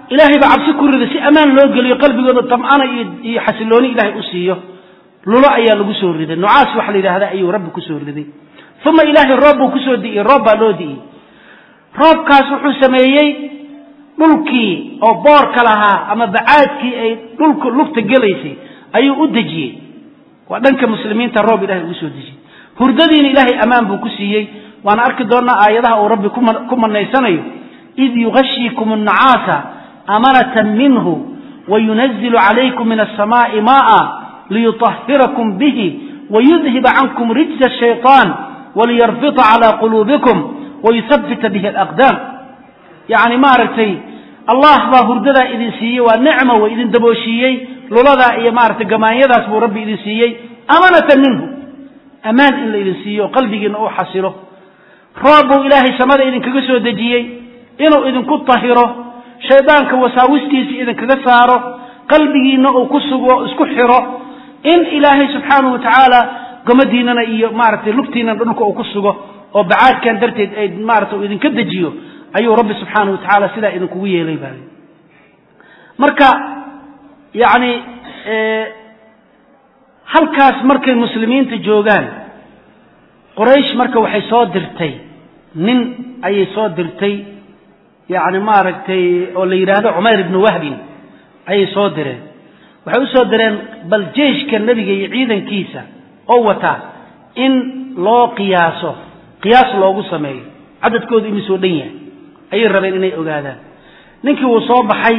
ilaahay ba cabsi ku riday si amaan loo geliyo qalbigooda tam'ana iyo xasilooni ilaahay u siiyo lulo ayaa lagu soo riday nucaas waxa la yiraahdaa ayuu rabbi ku soo riday thumma ilaahay roob ku soo diiyay roob baa loo diiyay roobkaas wuxuu sameeyay dhulkii oo boorka lahaa ama bacaadkii ay dhulku lugta galaysay ayuu u dajiyay waa dhanka muslimiinta roob ilaahay u soo dajiyay hurdadiina ilaahay amaan buu ku siiyay waana arki doonaa aayadaha uu rabbi ku manaysanayo id yughashshikum an-nu'aasa amanatan minhu وينزل عليكم من السماء ماء ليطهركم به ويذهب عنكم رجز الشيطان وليربط على قلوبكم ويثبت به الأقدام يعني ما رتي الله با هرددا إذن سيئي والنعمة وإذن دبوشيي لولا إيا ما رتي قمانيدا اسمه ربي إذن سيئي أمانة منه أمان إلا إذن سيئي وقلبي إنه حسره رابو إلهي سمد إذن كقسو دجيي إنه إذن كنت طهره شيطانك وساوستيس إذن كقساره قلبي إنه كسو اسكحره إن إلهي سبحانه وتعالى قمديننا إيا ما رتي لبتينا نلقى وكسو وبعاد كان درتي ما رتي إذن كدجيو أيو رب سبحانه وتعالى سلا إذن كوية لي بالي مركا يعني اه هل كاس مركا المسلمين تجوغان قريش مركا وحي صادرتي من أي صادرتي يعني ما رتي أو يراد عمير بن وهب أي صادرين وحي صادرين بل جيش كان نبي يعيدا كيسا قوتا إن لو قياسه قياس لو سمي عدد كود إمسودية أي الربين إني أقادا ننكي وصوب حي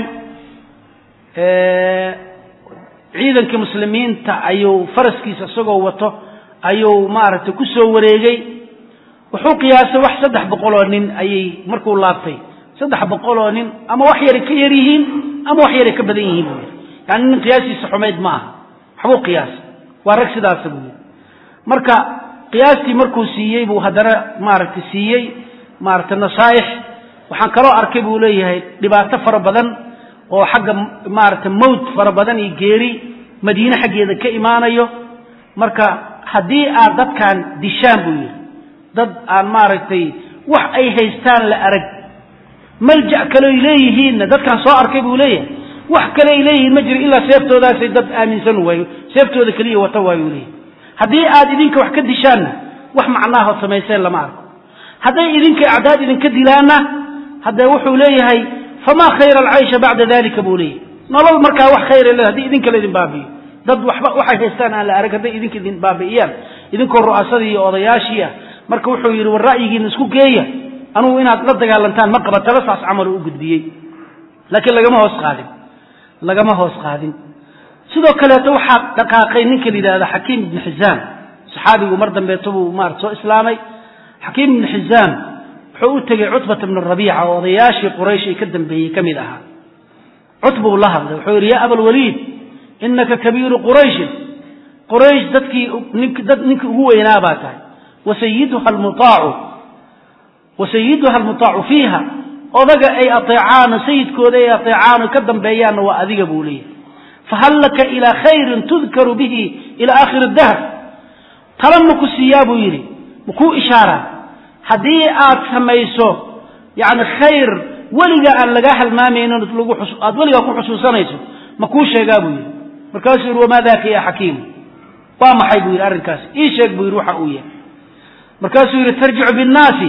اه عيدا كمسلمين تا أيو فرس كيسا سقو وطو أيو مارت كسو وريجي وحو قياسه وح سدح بقولونين أي مركو لابتي سدح بقولونين أما وحيري كيريهين أما وحيري كبدينهين يعني من قياسي سحميد معه حبو قياس وارك سدا سبوي مركا قياسي مركو سيي بو هدرا مارت سيي مارت النصايح waxaan kaloo arkay buu leeyahay dhibaato fara badan oo xagga maartay mawd fara badan iyo geeri Madiina xageeda ka imaanayo marka hadii aad dadkan dishaan buu yiri dad aan maartay wax ay haystaan la arag malja kale ilayhiin dadkan soo arkay buu leeyahay wax kale ilayhiin ma jiro illa seeftoodaas ay dad aaminsan waayo seeftooda kaliya wata waayo leeyahay hadii aad idinka wax ka dishaan wax macnaaha sameeyay lama arko hadii idinka acdaad idinka dilaana هذا وحو ليهي فما خير العيش بعد ذلك بولي نلو مركا وح خير الله هذه إذنك لذن بابي ضد وحي هستان على أرق هذا إذنك لذن بابي إيان إذنك الرؤاسة وضياشية مركا وحو يرو الرأي نسكو كيه أنو إنا أتلدق على لنتان مقرة تلسعس عملوا أقد بيه لكن لقما هو سقادم لقما هو سقادم سيدو كلا توحى دقاقين نك لذا حكيم بن حزام صحابي ومردم بيطبو مارتو إسلامي حكيم بن حزام wuxuu tagay Utbah ibn Rabi'a oo odayaashii Quraysh ka dambeeyay kamid aha Utbah Allah wuxuu yiri ya Abul Walid innaka kabiir Quraysh Quraysh dadkii nink dad ninka ugu weynaa baa tahay wasayyiduha al-muta'u wasayyiduha al-muta'u fiha odaga ay ateecaan sayidkooda ay ateecaan ka dambeeyaan waa adiga buu leeyahay fahallaka ila khayrin tudhkaru bihi ila aakhir ad-dahr talamku siyabu yiri muku ishaara hadii aad samayso yaani khayr waliga aan laga halmaameeyno lagu xus aad waliga ku xusuusanayso ma ku sheegaa buu yiri markaas uu wamaadaka ya hakiim waa maxay buu yiri arrinkaas ii sheeg buu yiri waxa uu yahay markaas uu yiri tarji'u bin naasi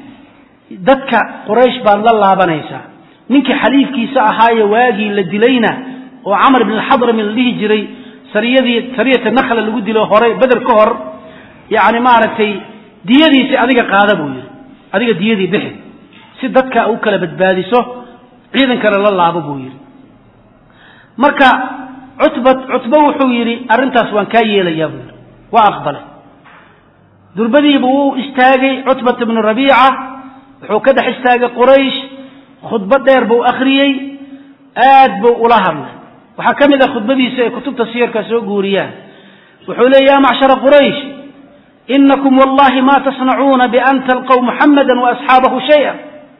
dadka quraysh baan la laabanaysa ninkii xaliifkiisa ahaaye waagi la dilayna oo Amr ibn al-Hadrami lihi jiray sariyadii sariyada nakhla lagu dilo hore badar ka hor yaani maaragtay diyadiisi adiga qaada buu yiri adiga diyadii bixi si dadka uu kala badbaadiso ciidan kale la laabo buu yiri marka Utbah Utbah wuxuu yiri arintaas waan ka yeelayaa buu waa aqbalay durbadii buu istaagay Utbah ibn Rabi'a wuxuu ka dhax istaagay Quraysh khudbad dheer buu akhriyay aad buu ula hadlay waxa kamid ah khudbadiisa ee kutubta siyarka soo guuriyaan wuxuu leeyahay macshara Quraysh إنكم والله ما تصنعون بأن تلقوا محمدا وأصحابه شيئا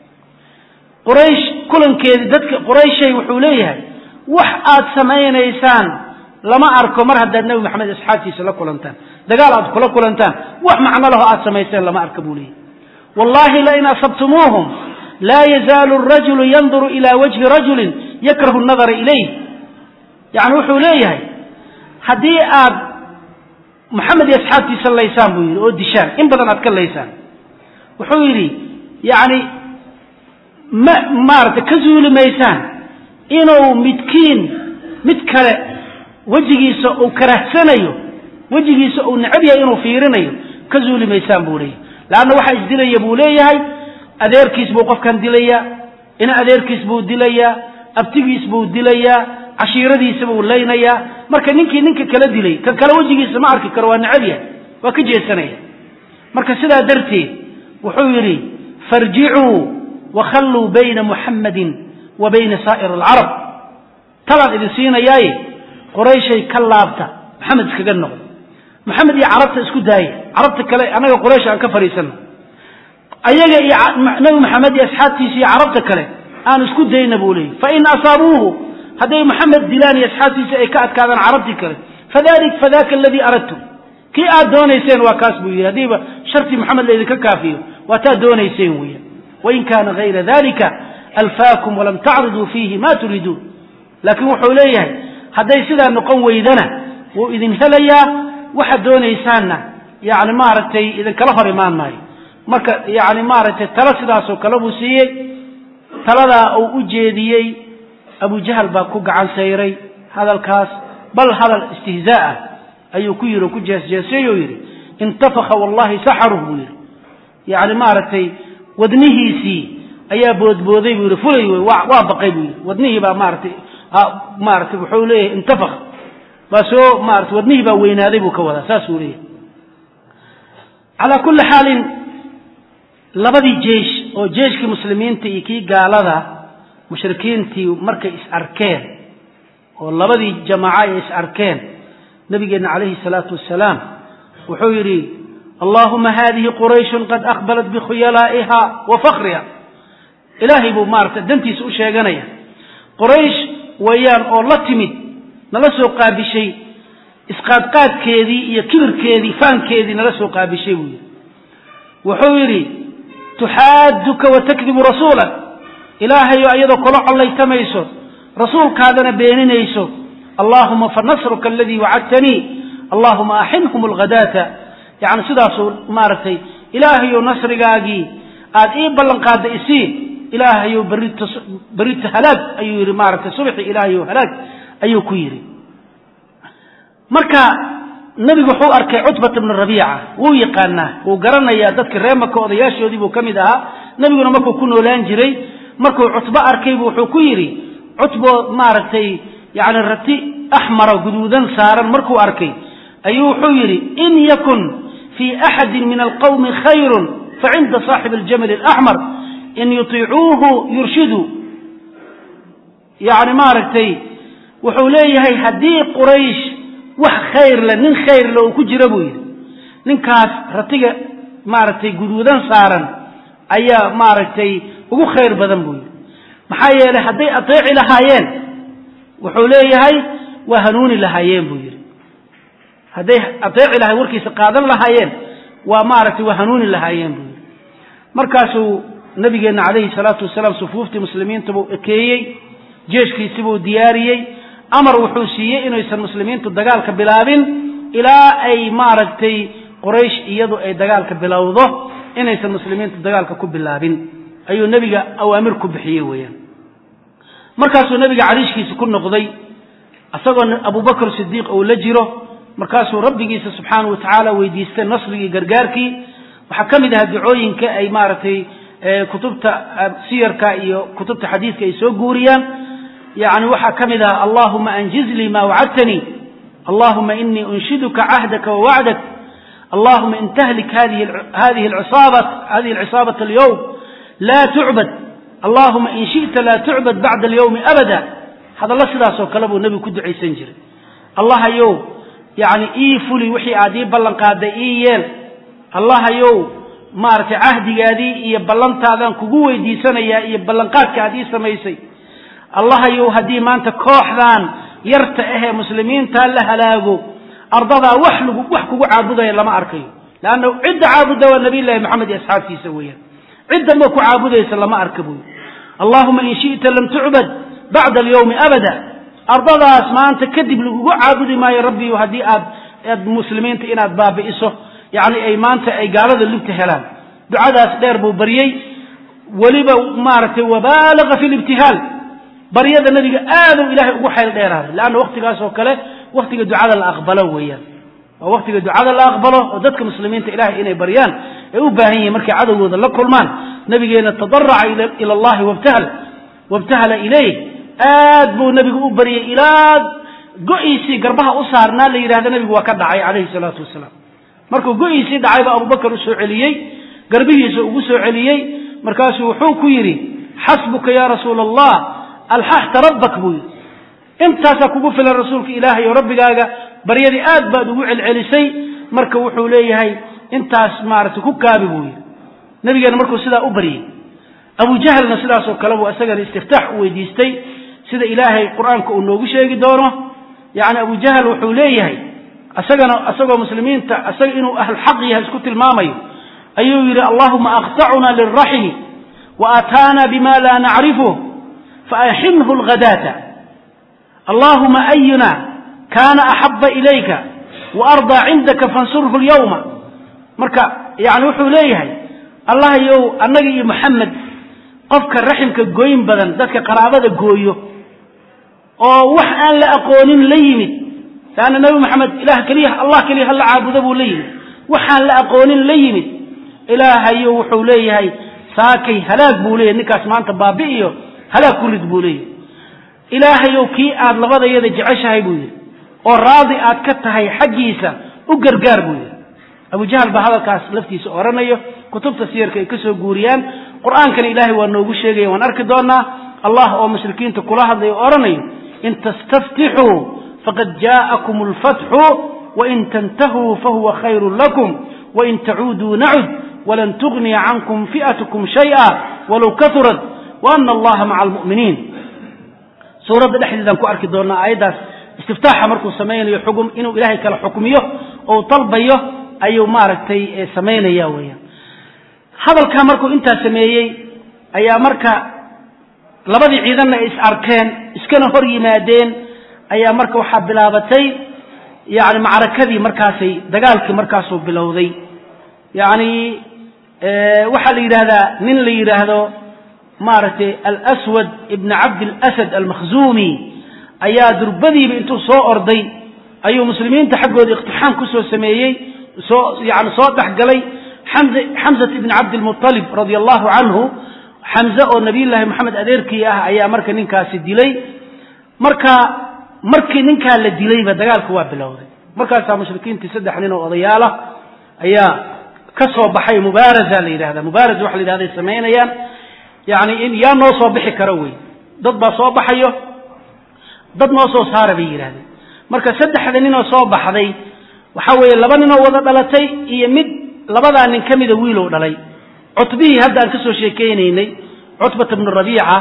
قريش كلن كيدتك قريش وحوليها وحقات سمعين إيسان لما أركو مرهد النبي محمد أصحابه سلكوا لنتان دقال أدخل لكوا لنتان وح معنى له آت سمعين لما أركبوا لي والله لئن أصبتموهم لا يزال الرجل ينظر إلى وجه رجل yakrahu an-nadara ilayh yani wuxuu leeyahay haddii aad maxamed iyo asxaabtiisa laysaan buu yidhi oo dishaan in badan aad ka laysaan wuxuu yidhi yani ma maaragtay ka zuuli maysaan inuu midkiin mid kale wejigiisa uu karahsanayo wejigiisa uu necab yahay inuu fiirinayo ka zuuli maysaan buu leeyahay laanna waxaa isdilaya buu leeyahay adeerkiis buu qofkan dilayaa ina adeerkiis buu dilayaa abtigiis buu dilayaa cashiiradiisa buu leynayaa marka ninkii ninka kala dilay kan kale wejigiisa ma arki karo waa necab yahay waa ka jeesanaya marka sidaa darteed wuxuu yidhi farjicuu wakhalluu bayna muxammadin wa bayna saa'ir alcarab talaan idin siinayaaye qurayshay ka laabta maxamed iskaga noqdo maxamed iyo carabta isku daaya carabta kale annaga quraysh aan ka fadhiisanno ayaga iyo nabi maxamed iyo asxaabtiisa iyo carabta kale aan isku dayna buu leeyay fa in asaabuuhu hadday maxamed dilaan iyo asxaabtiisa ay ka adkaadaan carabtii kale fadalik fadaka aladii aradtum kii aad doonayseen waa kaas buu yidhi haddiiba shartii maxamed laydinka kaafiyo waa taad doonayseen weya wain kaana hayra dalika alfaakum walam tacriduu fiihi ma turiiduun laakiin wuxuu leeyahay hadday sidaa noqon weydana wuu idin helayaa waxaad doonaysaanna yani maaragtay idinkala hor imaan maayo marka yani maaragtay talo sidaasoo kale buu siiyey taladaa uu u jeediyey abu jahl baa ku gacan sayray hadalkaas bal hadal istihzaa ayuu ku yidhi oo ku jeesjeesay oo yidhi intafaka wallahi saxaruh buu yidhi yani maaragtay wadnihiisii ayaa boodbooday buu yidhi fulay wey waa baqay buu yidhi wadnihii baa maaratay maaratay wuxuu leeyahay intafak baa soo maarata wadnihii baa weynaaday buu ka wadaa saasuu leeyahay calaa kulli xaalin labadii jeish oo jeeshkii muslimiinta iyo kii gaalada mushrikiintii markay is arkeen oo labadii jamaaca ay is arkeen nabigeenna calayhi salaatu wassalaam wuxuu yidhi allahuma hadihi qurayshun qad aqbalat bikhuyalaa'iha wa fakriha ilaahay buu maarata dantiisa u sheeganaya quraysh wayaan oo la timid nala soo qaabishay isqaadqaadkeedii iyo kibirkeedii faankeedii nala soo qaabishay buu yidhi wuxuu yidhi tuxaaduka watakdibu rasuulak ilaahayo ayadoo kula collaytamayso rasuulkaadana beeninayso allahuma fanasruka aladii wacadtanii allahuma axinhum alghadaata yani sidaasuu maaragtay ilaahayo nasrigaagii aad ii ballan qaadda isii ilaahayo barita barita halaag ayuu yidhi maaragtay subxi ilaahayo halaag ayuu ku yidhi marka nebigu wuxuu arkay cutbata bna rabiica wuu yaqaanaa wuu garanayaa dadka reer maka odayaashoodii buu ka mid ahaa nebiguna markuu ku noolaan jiray markuu cutbo arkaybu wuxuu ku yidhi cutbo maaragtay yani rati axmara guduudan saaran markuu arkay ayuu wuxuu yidhi in yakun fii axadin min alqawmi khayrun facinda saaxibi aljamali alaxmar in yutiicuuhu yurshidu yani maaragtay wuxuu leeyahay haddii quraysh wax khayr le nin khayr le uu ku jira buu yidhi ninkaas ratiga maaragtay guduudan saaran ayaa maaragtay ugu khayr badan buu yidhi maxaa yeelay hadday ateeci lahaayeen wuxuu leeyahay waa hanuuni lahaayeen buu yidhi hadday ateeci lahay warkiisa qaadan lahaayeen waa maaragtay waa hanuuni lahaayeen buu yidhi markaasuu nabigeenna calayhi salaatu wasalaam sufuuftii muslimiinta buu ekeeyey jeeshkiisi buu diyaariyey amar wuxuu siiyey inaysan muslimiintu dagaalka bilaabin ilaa ay maaragtay quraysh iyadu ay dagaalka bilowdo inaysan muslimiintu dagaalka ku bilaabin ayuu nebiga awaamir ku bixiyey weeyaan markaasuu nebiga cariishkiisa ku noqday isagoo abubakr sidiiq uu la jiro markaasuu rabbigiisa subxaanahu watacaala weydiistay nasrigii gargaarkii waxaa ka mid ahaa ducooyinka ay maaragtay kutubta siyarka iyo kutubta xadiidka ay soo guuriyaan يعني waxaa ka mid ah allahuma anjiz lii ma wacadtanii allahuma inii unshiduka cahdaka wawacdak allahuma in tahlik hadihi alcisaabaة alyawm laa tucbad allahuma in shiئta laa tucbad bacda alyawmi abada hadallo sidaas oo kale buu nebigu ku ducaysan jiray allahayow yani ii fuli wixii aad ii ballan qaaday ii yeel allahayow maaragtay cahdigaadii iyo ballantaadan kugu weydiisanayaa iyo ballanqaadka aad ii samaysay allahayow haddii maanta kooxdan yarta ahee muslimiinta la halaago ardadaa wax lagu wax kugu caabudaya lama arkayo leanna cidda caabuda waa nabiy llaahi maxamed iyo asxaabtiisa weeyaan cidda ma ku caabudaysa lama arka buy allahuma in shi'ta lam tucbad bacda alyawmi abada ardadaas maanta kadib lagugu caabudi maayo rabbi haddii aad aad muslimiinta inaad baabi'iso yacni ay maanta ay gaalada libta helaan ducadaas dheer buu baryey weliba maaragtay wabaalaga fi libtihaal baryada nabiga aad uu ilaahay ugu xeel dheeraaday laanna waqtigaas oo kale waqtiga ducada la aqbalo weeyaan waa waqtiga ducada la aqbalo oo dadka muslimiinta ilaahay inay baryaan ay u baahan yihiin markay cadowgooda la kulmaan nabigeena tadarraca ila allahi wabtahal wabtahala ilayh aad buu nabigu u baryay ilaa go-iisii garbaha u saarnaa la yidhahda nabigu waa ka dhacay calayhi salaatu wasalaam markuu go-iisii dhacay baa abubakar u soo celiyey garbihiisa ugu soo celiyey markaasuu wuxuu ku yidhi xasbuka ya rasuula allah alxaxta rabbak buu yidhi intaasaa kugu filan rasuulka ilaahay oo rabbigaaga baryadii aad baad ugu celcelisay marka wuxuu leeyahay intaas maaragtay ku kaabi buu yidhi nabigeena markuu sidaa u baryey abu jahlna sidaas oo kale buu isagana istiftaax u weydiistay sida ilaahay qur-aanka uu noogu sheegi doono yacni abu jahl wuxuu leeyahay isagana isagoo muslimiinta isaga inuu ahl xaq yahay isku tilmaamayo ayuu yidhi allahuma aqtacuna lilraxmi wa aataana bima laa nacrifuh faaxinhu lghadaata allahuma ayuna kaana axaba ilayka waardaa cindaka fansurhu lyawma marka yani wuxuu leeyahay allah yow annaga iyo maxamed qofka raximka gooyin badan dadka qaraabada gooyo oo wax aan la aqoonin la yimid laanna nabi maxamed ilaah keliya allah keliya hala caabudo buu la yimid waxaan la aqoonin la yimid ilaahayo wuxuu leeyahay saakay halaag buu leeyahay ninkaas maanta baabi'iyo halaag ku rid buu leeyahay ilaahayow kii aad labadayada jeceshahay buu yidhi oo raadi aad ka tahay xaggiisa u gargaar buu yidhi abu jahl baa hadalkaas laftiisa oranayo kutubta siyarka ay ka soo guuriyaan qur-aankana ilaahay waa noogu sheegaya waan arki doonaa allah oo mushrikiinta kula hadlayo o oranayo in tastaftixuu faqad jaa'akum alfatxu wain tantahuu fahuwa khayrun lakum wain tacuuduu nacud walan tugniya cankum fi'atukum shay'a walow kahurat waana allaha maca almu'miniin suuradda dhexdeedaan ku arki doonaa aayaddaas istiftaaxa markuu samaynayo xugum inuu ilaahay kala xukmiyo oo dalbayo ayuu maaragtay samaynaya weeyaan hadalkaa markuu intaa sameeyey ayaa marka labadii ciidanna ay is arkeen iskana hor yimaadeen ayaa marka waxaa bilaabatay yani macrakadii markaasay dagaalkii markaasuu bilowday yani waxaa la yidhahdaa nin la yidhaahdo maaragtay alswad ibn cabd اlasad almakhzumi ayaa durbadiiba intuu soo orday ayuu muslimiinta xaggooda iqtixaam kusoo sameeyey soo yani soo dhexgalay xamzat ibn cabdilmuطalib radia allahu canhu xamze oo nabiyullaahi moxamed adeerkii ah ayaa marka ninkaasi dilay marka markii ninkaa la dilayba dagaalka waa bilowday markaasaa mushrikiintii saddex nin oo odayaalah ayaa ka soo baxay mubaaraza la yidhahda mubaaraza waxa la yidhahday samaynayaan yani in yaa noo soo bixi karo wey dad baa soo baxayo dad noo soo saara bay yidhahdeen marka saddexda ninoo soo baxday waxa weeye laba ninoo wada dhalatay iyo mid labadaa nin ka mida wiilow dhalay cutbihii hadda aan ka soo sheekeynaynay cutbata bnu rabiica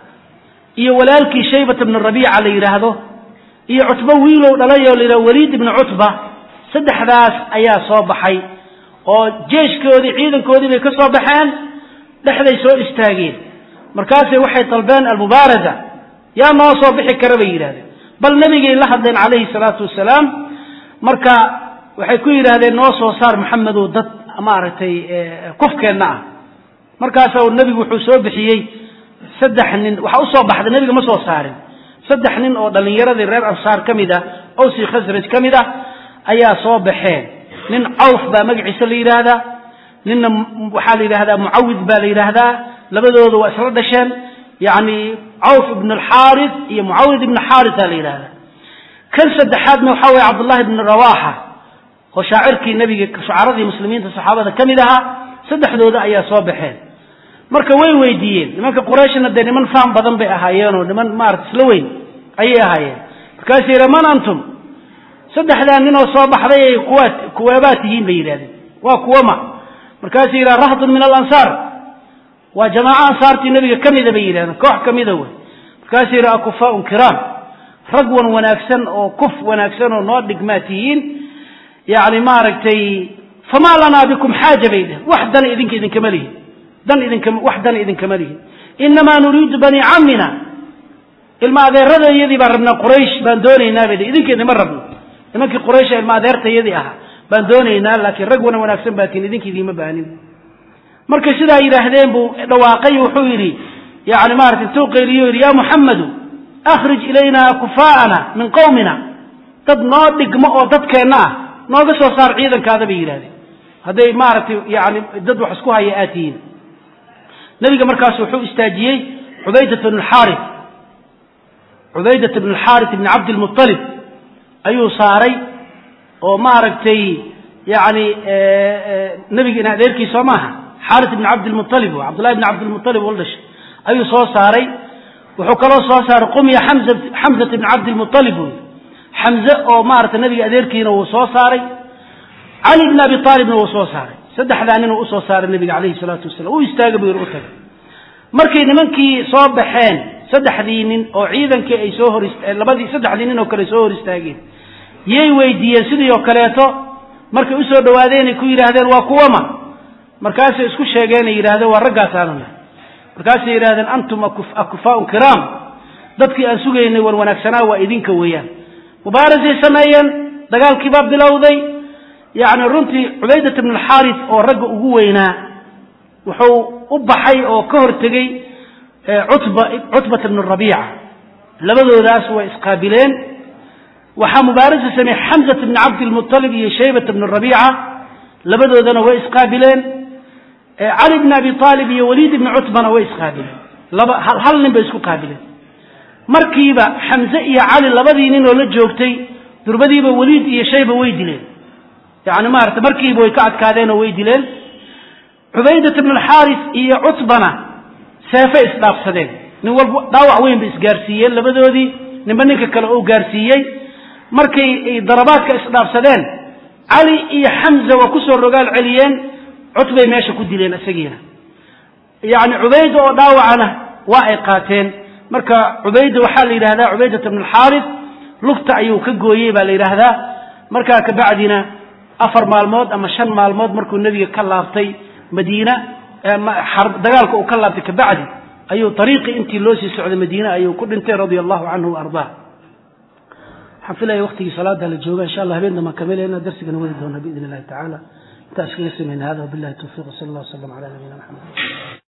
iyo walaalkii shaybata bnu rabiica la yidhaahdo iyo cutbo wiilow dhalay oo la yidhahdo waliid ibnu cutba saddexdaas ayaa soo baxay oo jeeshkoodii ciidankoodii bay ka soo baxeen dhexday soo istaageen markaasay waxay dalbeen almubaaraza yaa noo soo bixi kara bay yidhahdeen bal nebigay la hadleen calayhi salaatu wasalaam marka waxay ku yidhaahdeen noo soo saar maxamedow dad maaragtay kufkeenna ah markaasaa nebigu wuxuu soo bixiyey saddex nin waxa u soo baxday nebiga ma soo saarin saddex nin oo dhallinyaradii reer ansaar ka mid ah awsi khasraj ka mid ah ayaa soo baxeen nin cawf baa magaciisa la yidhaahdaa ninna waxaa la yidhahdaa mucawid baa la yidhaahdaa labadooda waa isla dhasheen yani cawf ibn alxaaris iyo mucawid ibn xaarisa la yidhahdaa kan saddexaadna waxaa weye cabdullahi ibn rawaxa oo shaacirkii nebiga shucaradii muslimiinta saxaabada ka mid ahaa saddexdooda ayaa soo baxeen marka way weydiiyeen nimanka qurayshna dee niman faham badan bay ahaayeenoo niman maarata isla weyn ayay ahaayeen markaasuu yidhi man antum saddexdaa ninoo soo baxday kuwa kuweebaa tihiin bay yidhahdeen waa kuwama markaasuu yidhaha rahdun min alansaar waa jamaaco ansaartii nebiga ka mida bay yidhahdeen koox ka mida wey markaasuu yidhi akufaaun kiraam rag wan wanaagsan oo kuf wanaagsan oo noo dhigmaa tihiin yani maaragtay famaa lanaa bikum xaaja bay dheh wax dan idinka idinkama lihin dan idinka wax dan idinkama lihin inamaa nuriidu bani camina ilma adeeradayadii baan rabnaa quraysh baan doonaynaa bay idinkeedii ma rabno nimankii quraysh ilma adeertayadii ahaa baan doonaynaa laakiin rag wana wanaagsan baatiin idinkeedii ma baanin markay sidaa yidhaahdeen buu dhawaaqay wuxuu yidhi yani maaragtay intuu qayliyo yidhi yaa muxammadu akhrij ilaynaa kufaa'ana min qawmina dad noo dhigmo oo dadkeenna ah nooga soo saar ciidankaada bay yidhahdeen hadday maaragtay yani dad wax isku haya aad tihiin nabiga markaas wuxuu istaajiyey cubaydat bn alxaarith cubaydat bn alxaarith ibni cabdilmuطalib ayuu saaray oo maaragtay yani nabiga in adeerkii soo maaha xaarith ibni cabdilmuطalib cabdullahi bni cabdilmuطalib ol dhashay ayuu soo saaray wuxuu kaloo soo saaray qumya xamzat ibni cabdilmuطalib xamze oo maaragtay nabiga adeerkiina wuu soo saaray cali bn abi aalibna wuu soo saaray saddexdaa nin uu usoo saaray nabiga calayhi salaatu wasalam u istaaga buu yidhi u tagay markay nimankii soo baxeen saddexdii nin oo ciidankii ay soo hor labadii saddexdii nin oo kale soo hor istaageen yay weydiiyeen sidii oo kaleeto markay usoo dhawaadeen ay ku yidhaahdeen waa kuwama markaasay isku sheegeen ay yidhahdeen waa raggaasaanuna markaasay yidhahdeen antum akufaaun kiraam dadkii aan sugaynay war wanaagsanaa waa idinka weeyaan mubaarasay sameeyeen dagaalkii baa bilowday yacni runtii cubaydat bn alxaarith oo ragga ugu weynaa wuxuu u baxay oo ka hortegey cutba cutbata bn rabiica labadoodaas way isqaabileen waxaa mubaarasa sameeyey xamzat bni cabdilmuطalib iyo shaybata bn rabiica labadoodana way isqaabileen cali bn abi aalib iyo waliid ibni cutbana way isqaabileen laba hal nin bay isku qaabileen markiiba xamze iyo cali labadii nin oo la joogtay durbadiiba waliid iyo shayba way dileen yani maarata markiiba way ka adkaadeen oo way dileen cubaydat bn alxaarith iyo cutbana seefay isdhaafsadeen nin walba dhaawac weyn bay isgaarsiiyeen labadoodii ninba ninka kale oo gaarsiiyey markay darabaadka isdhaafsadeen cali iyo xamza waa kusoo rogaal celiyeen cutbay meesha ku dileen isagiina yani cubayda oo dhaawacana waa ay qaateen marka cubayda waxaa la yidhahdaa cubaydat bn alxaarith lugta ayuu ka gooyey baa la yidhaahdaa markaa kabacdina afar maalmood ama shan maalmood markuu nebiga ka laabtay madiina dagaalka uu ka laabtay kabacdi ayuu ariiqii intii loo sii socday madiina ayuu ku dhintay radia allahu canhu waardaa waxaan filaya waktigii salaada la jooga insha allah habeen damaan kamelayna darsigana wadi doona biidn illahi tacala intaas kaga samayna hada wabillahi tawfiq sal allah wasalam ala nabiyina maxamed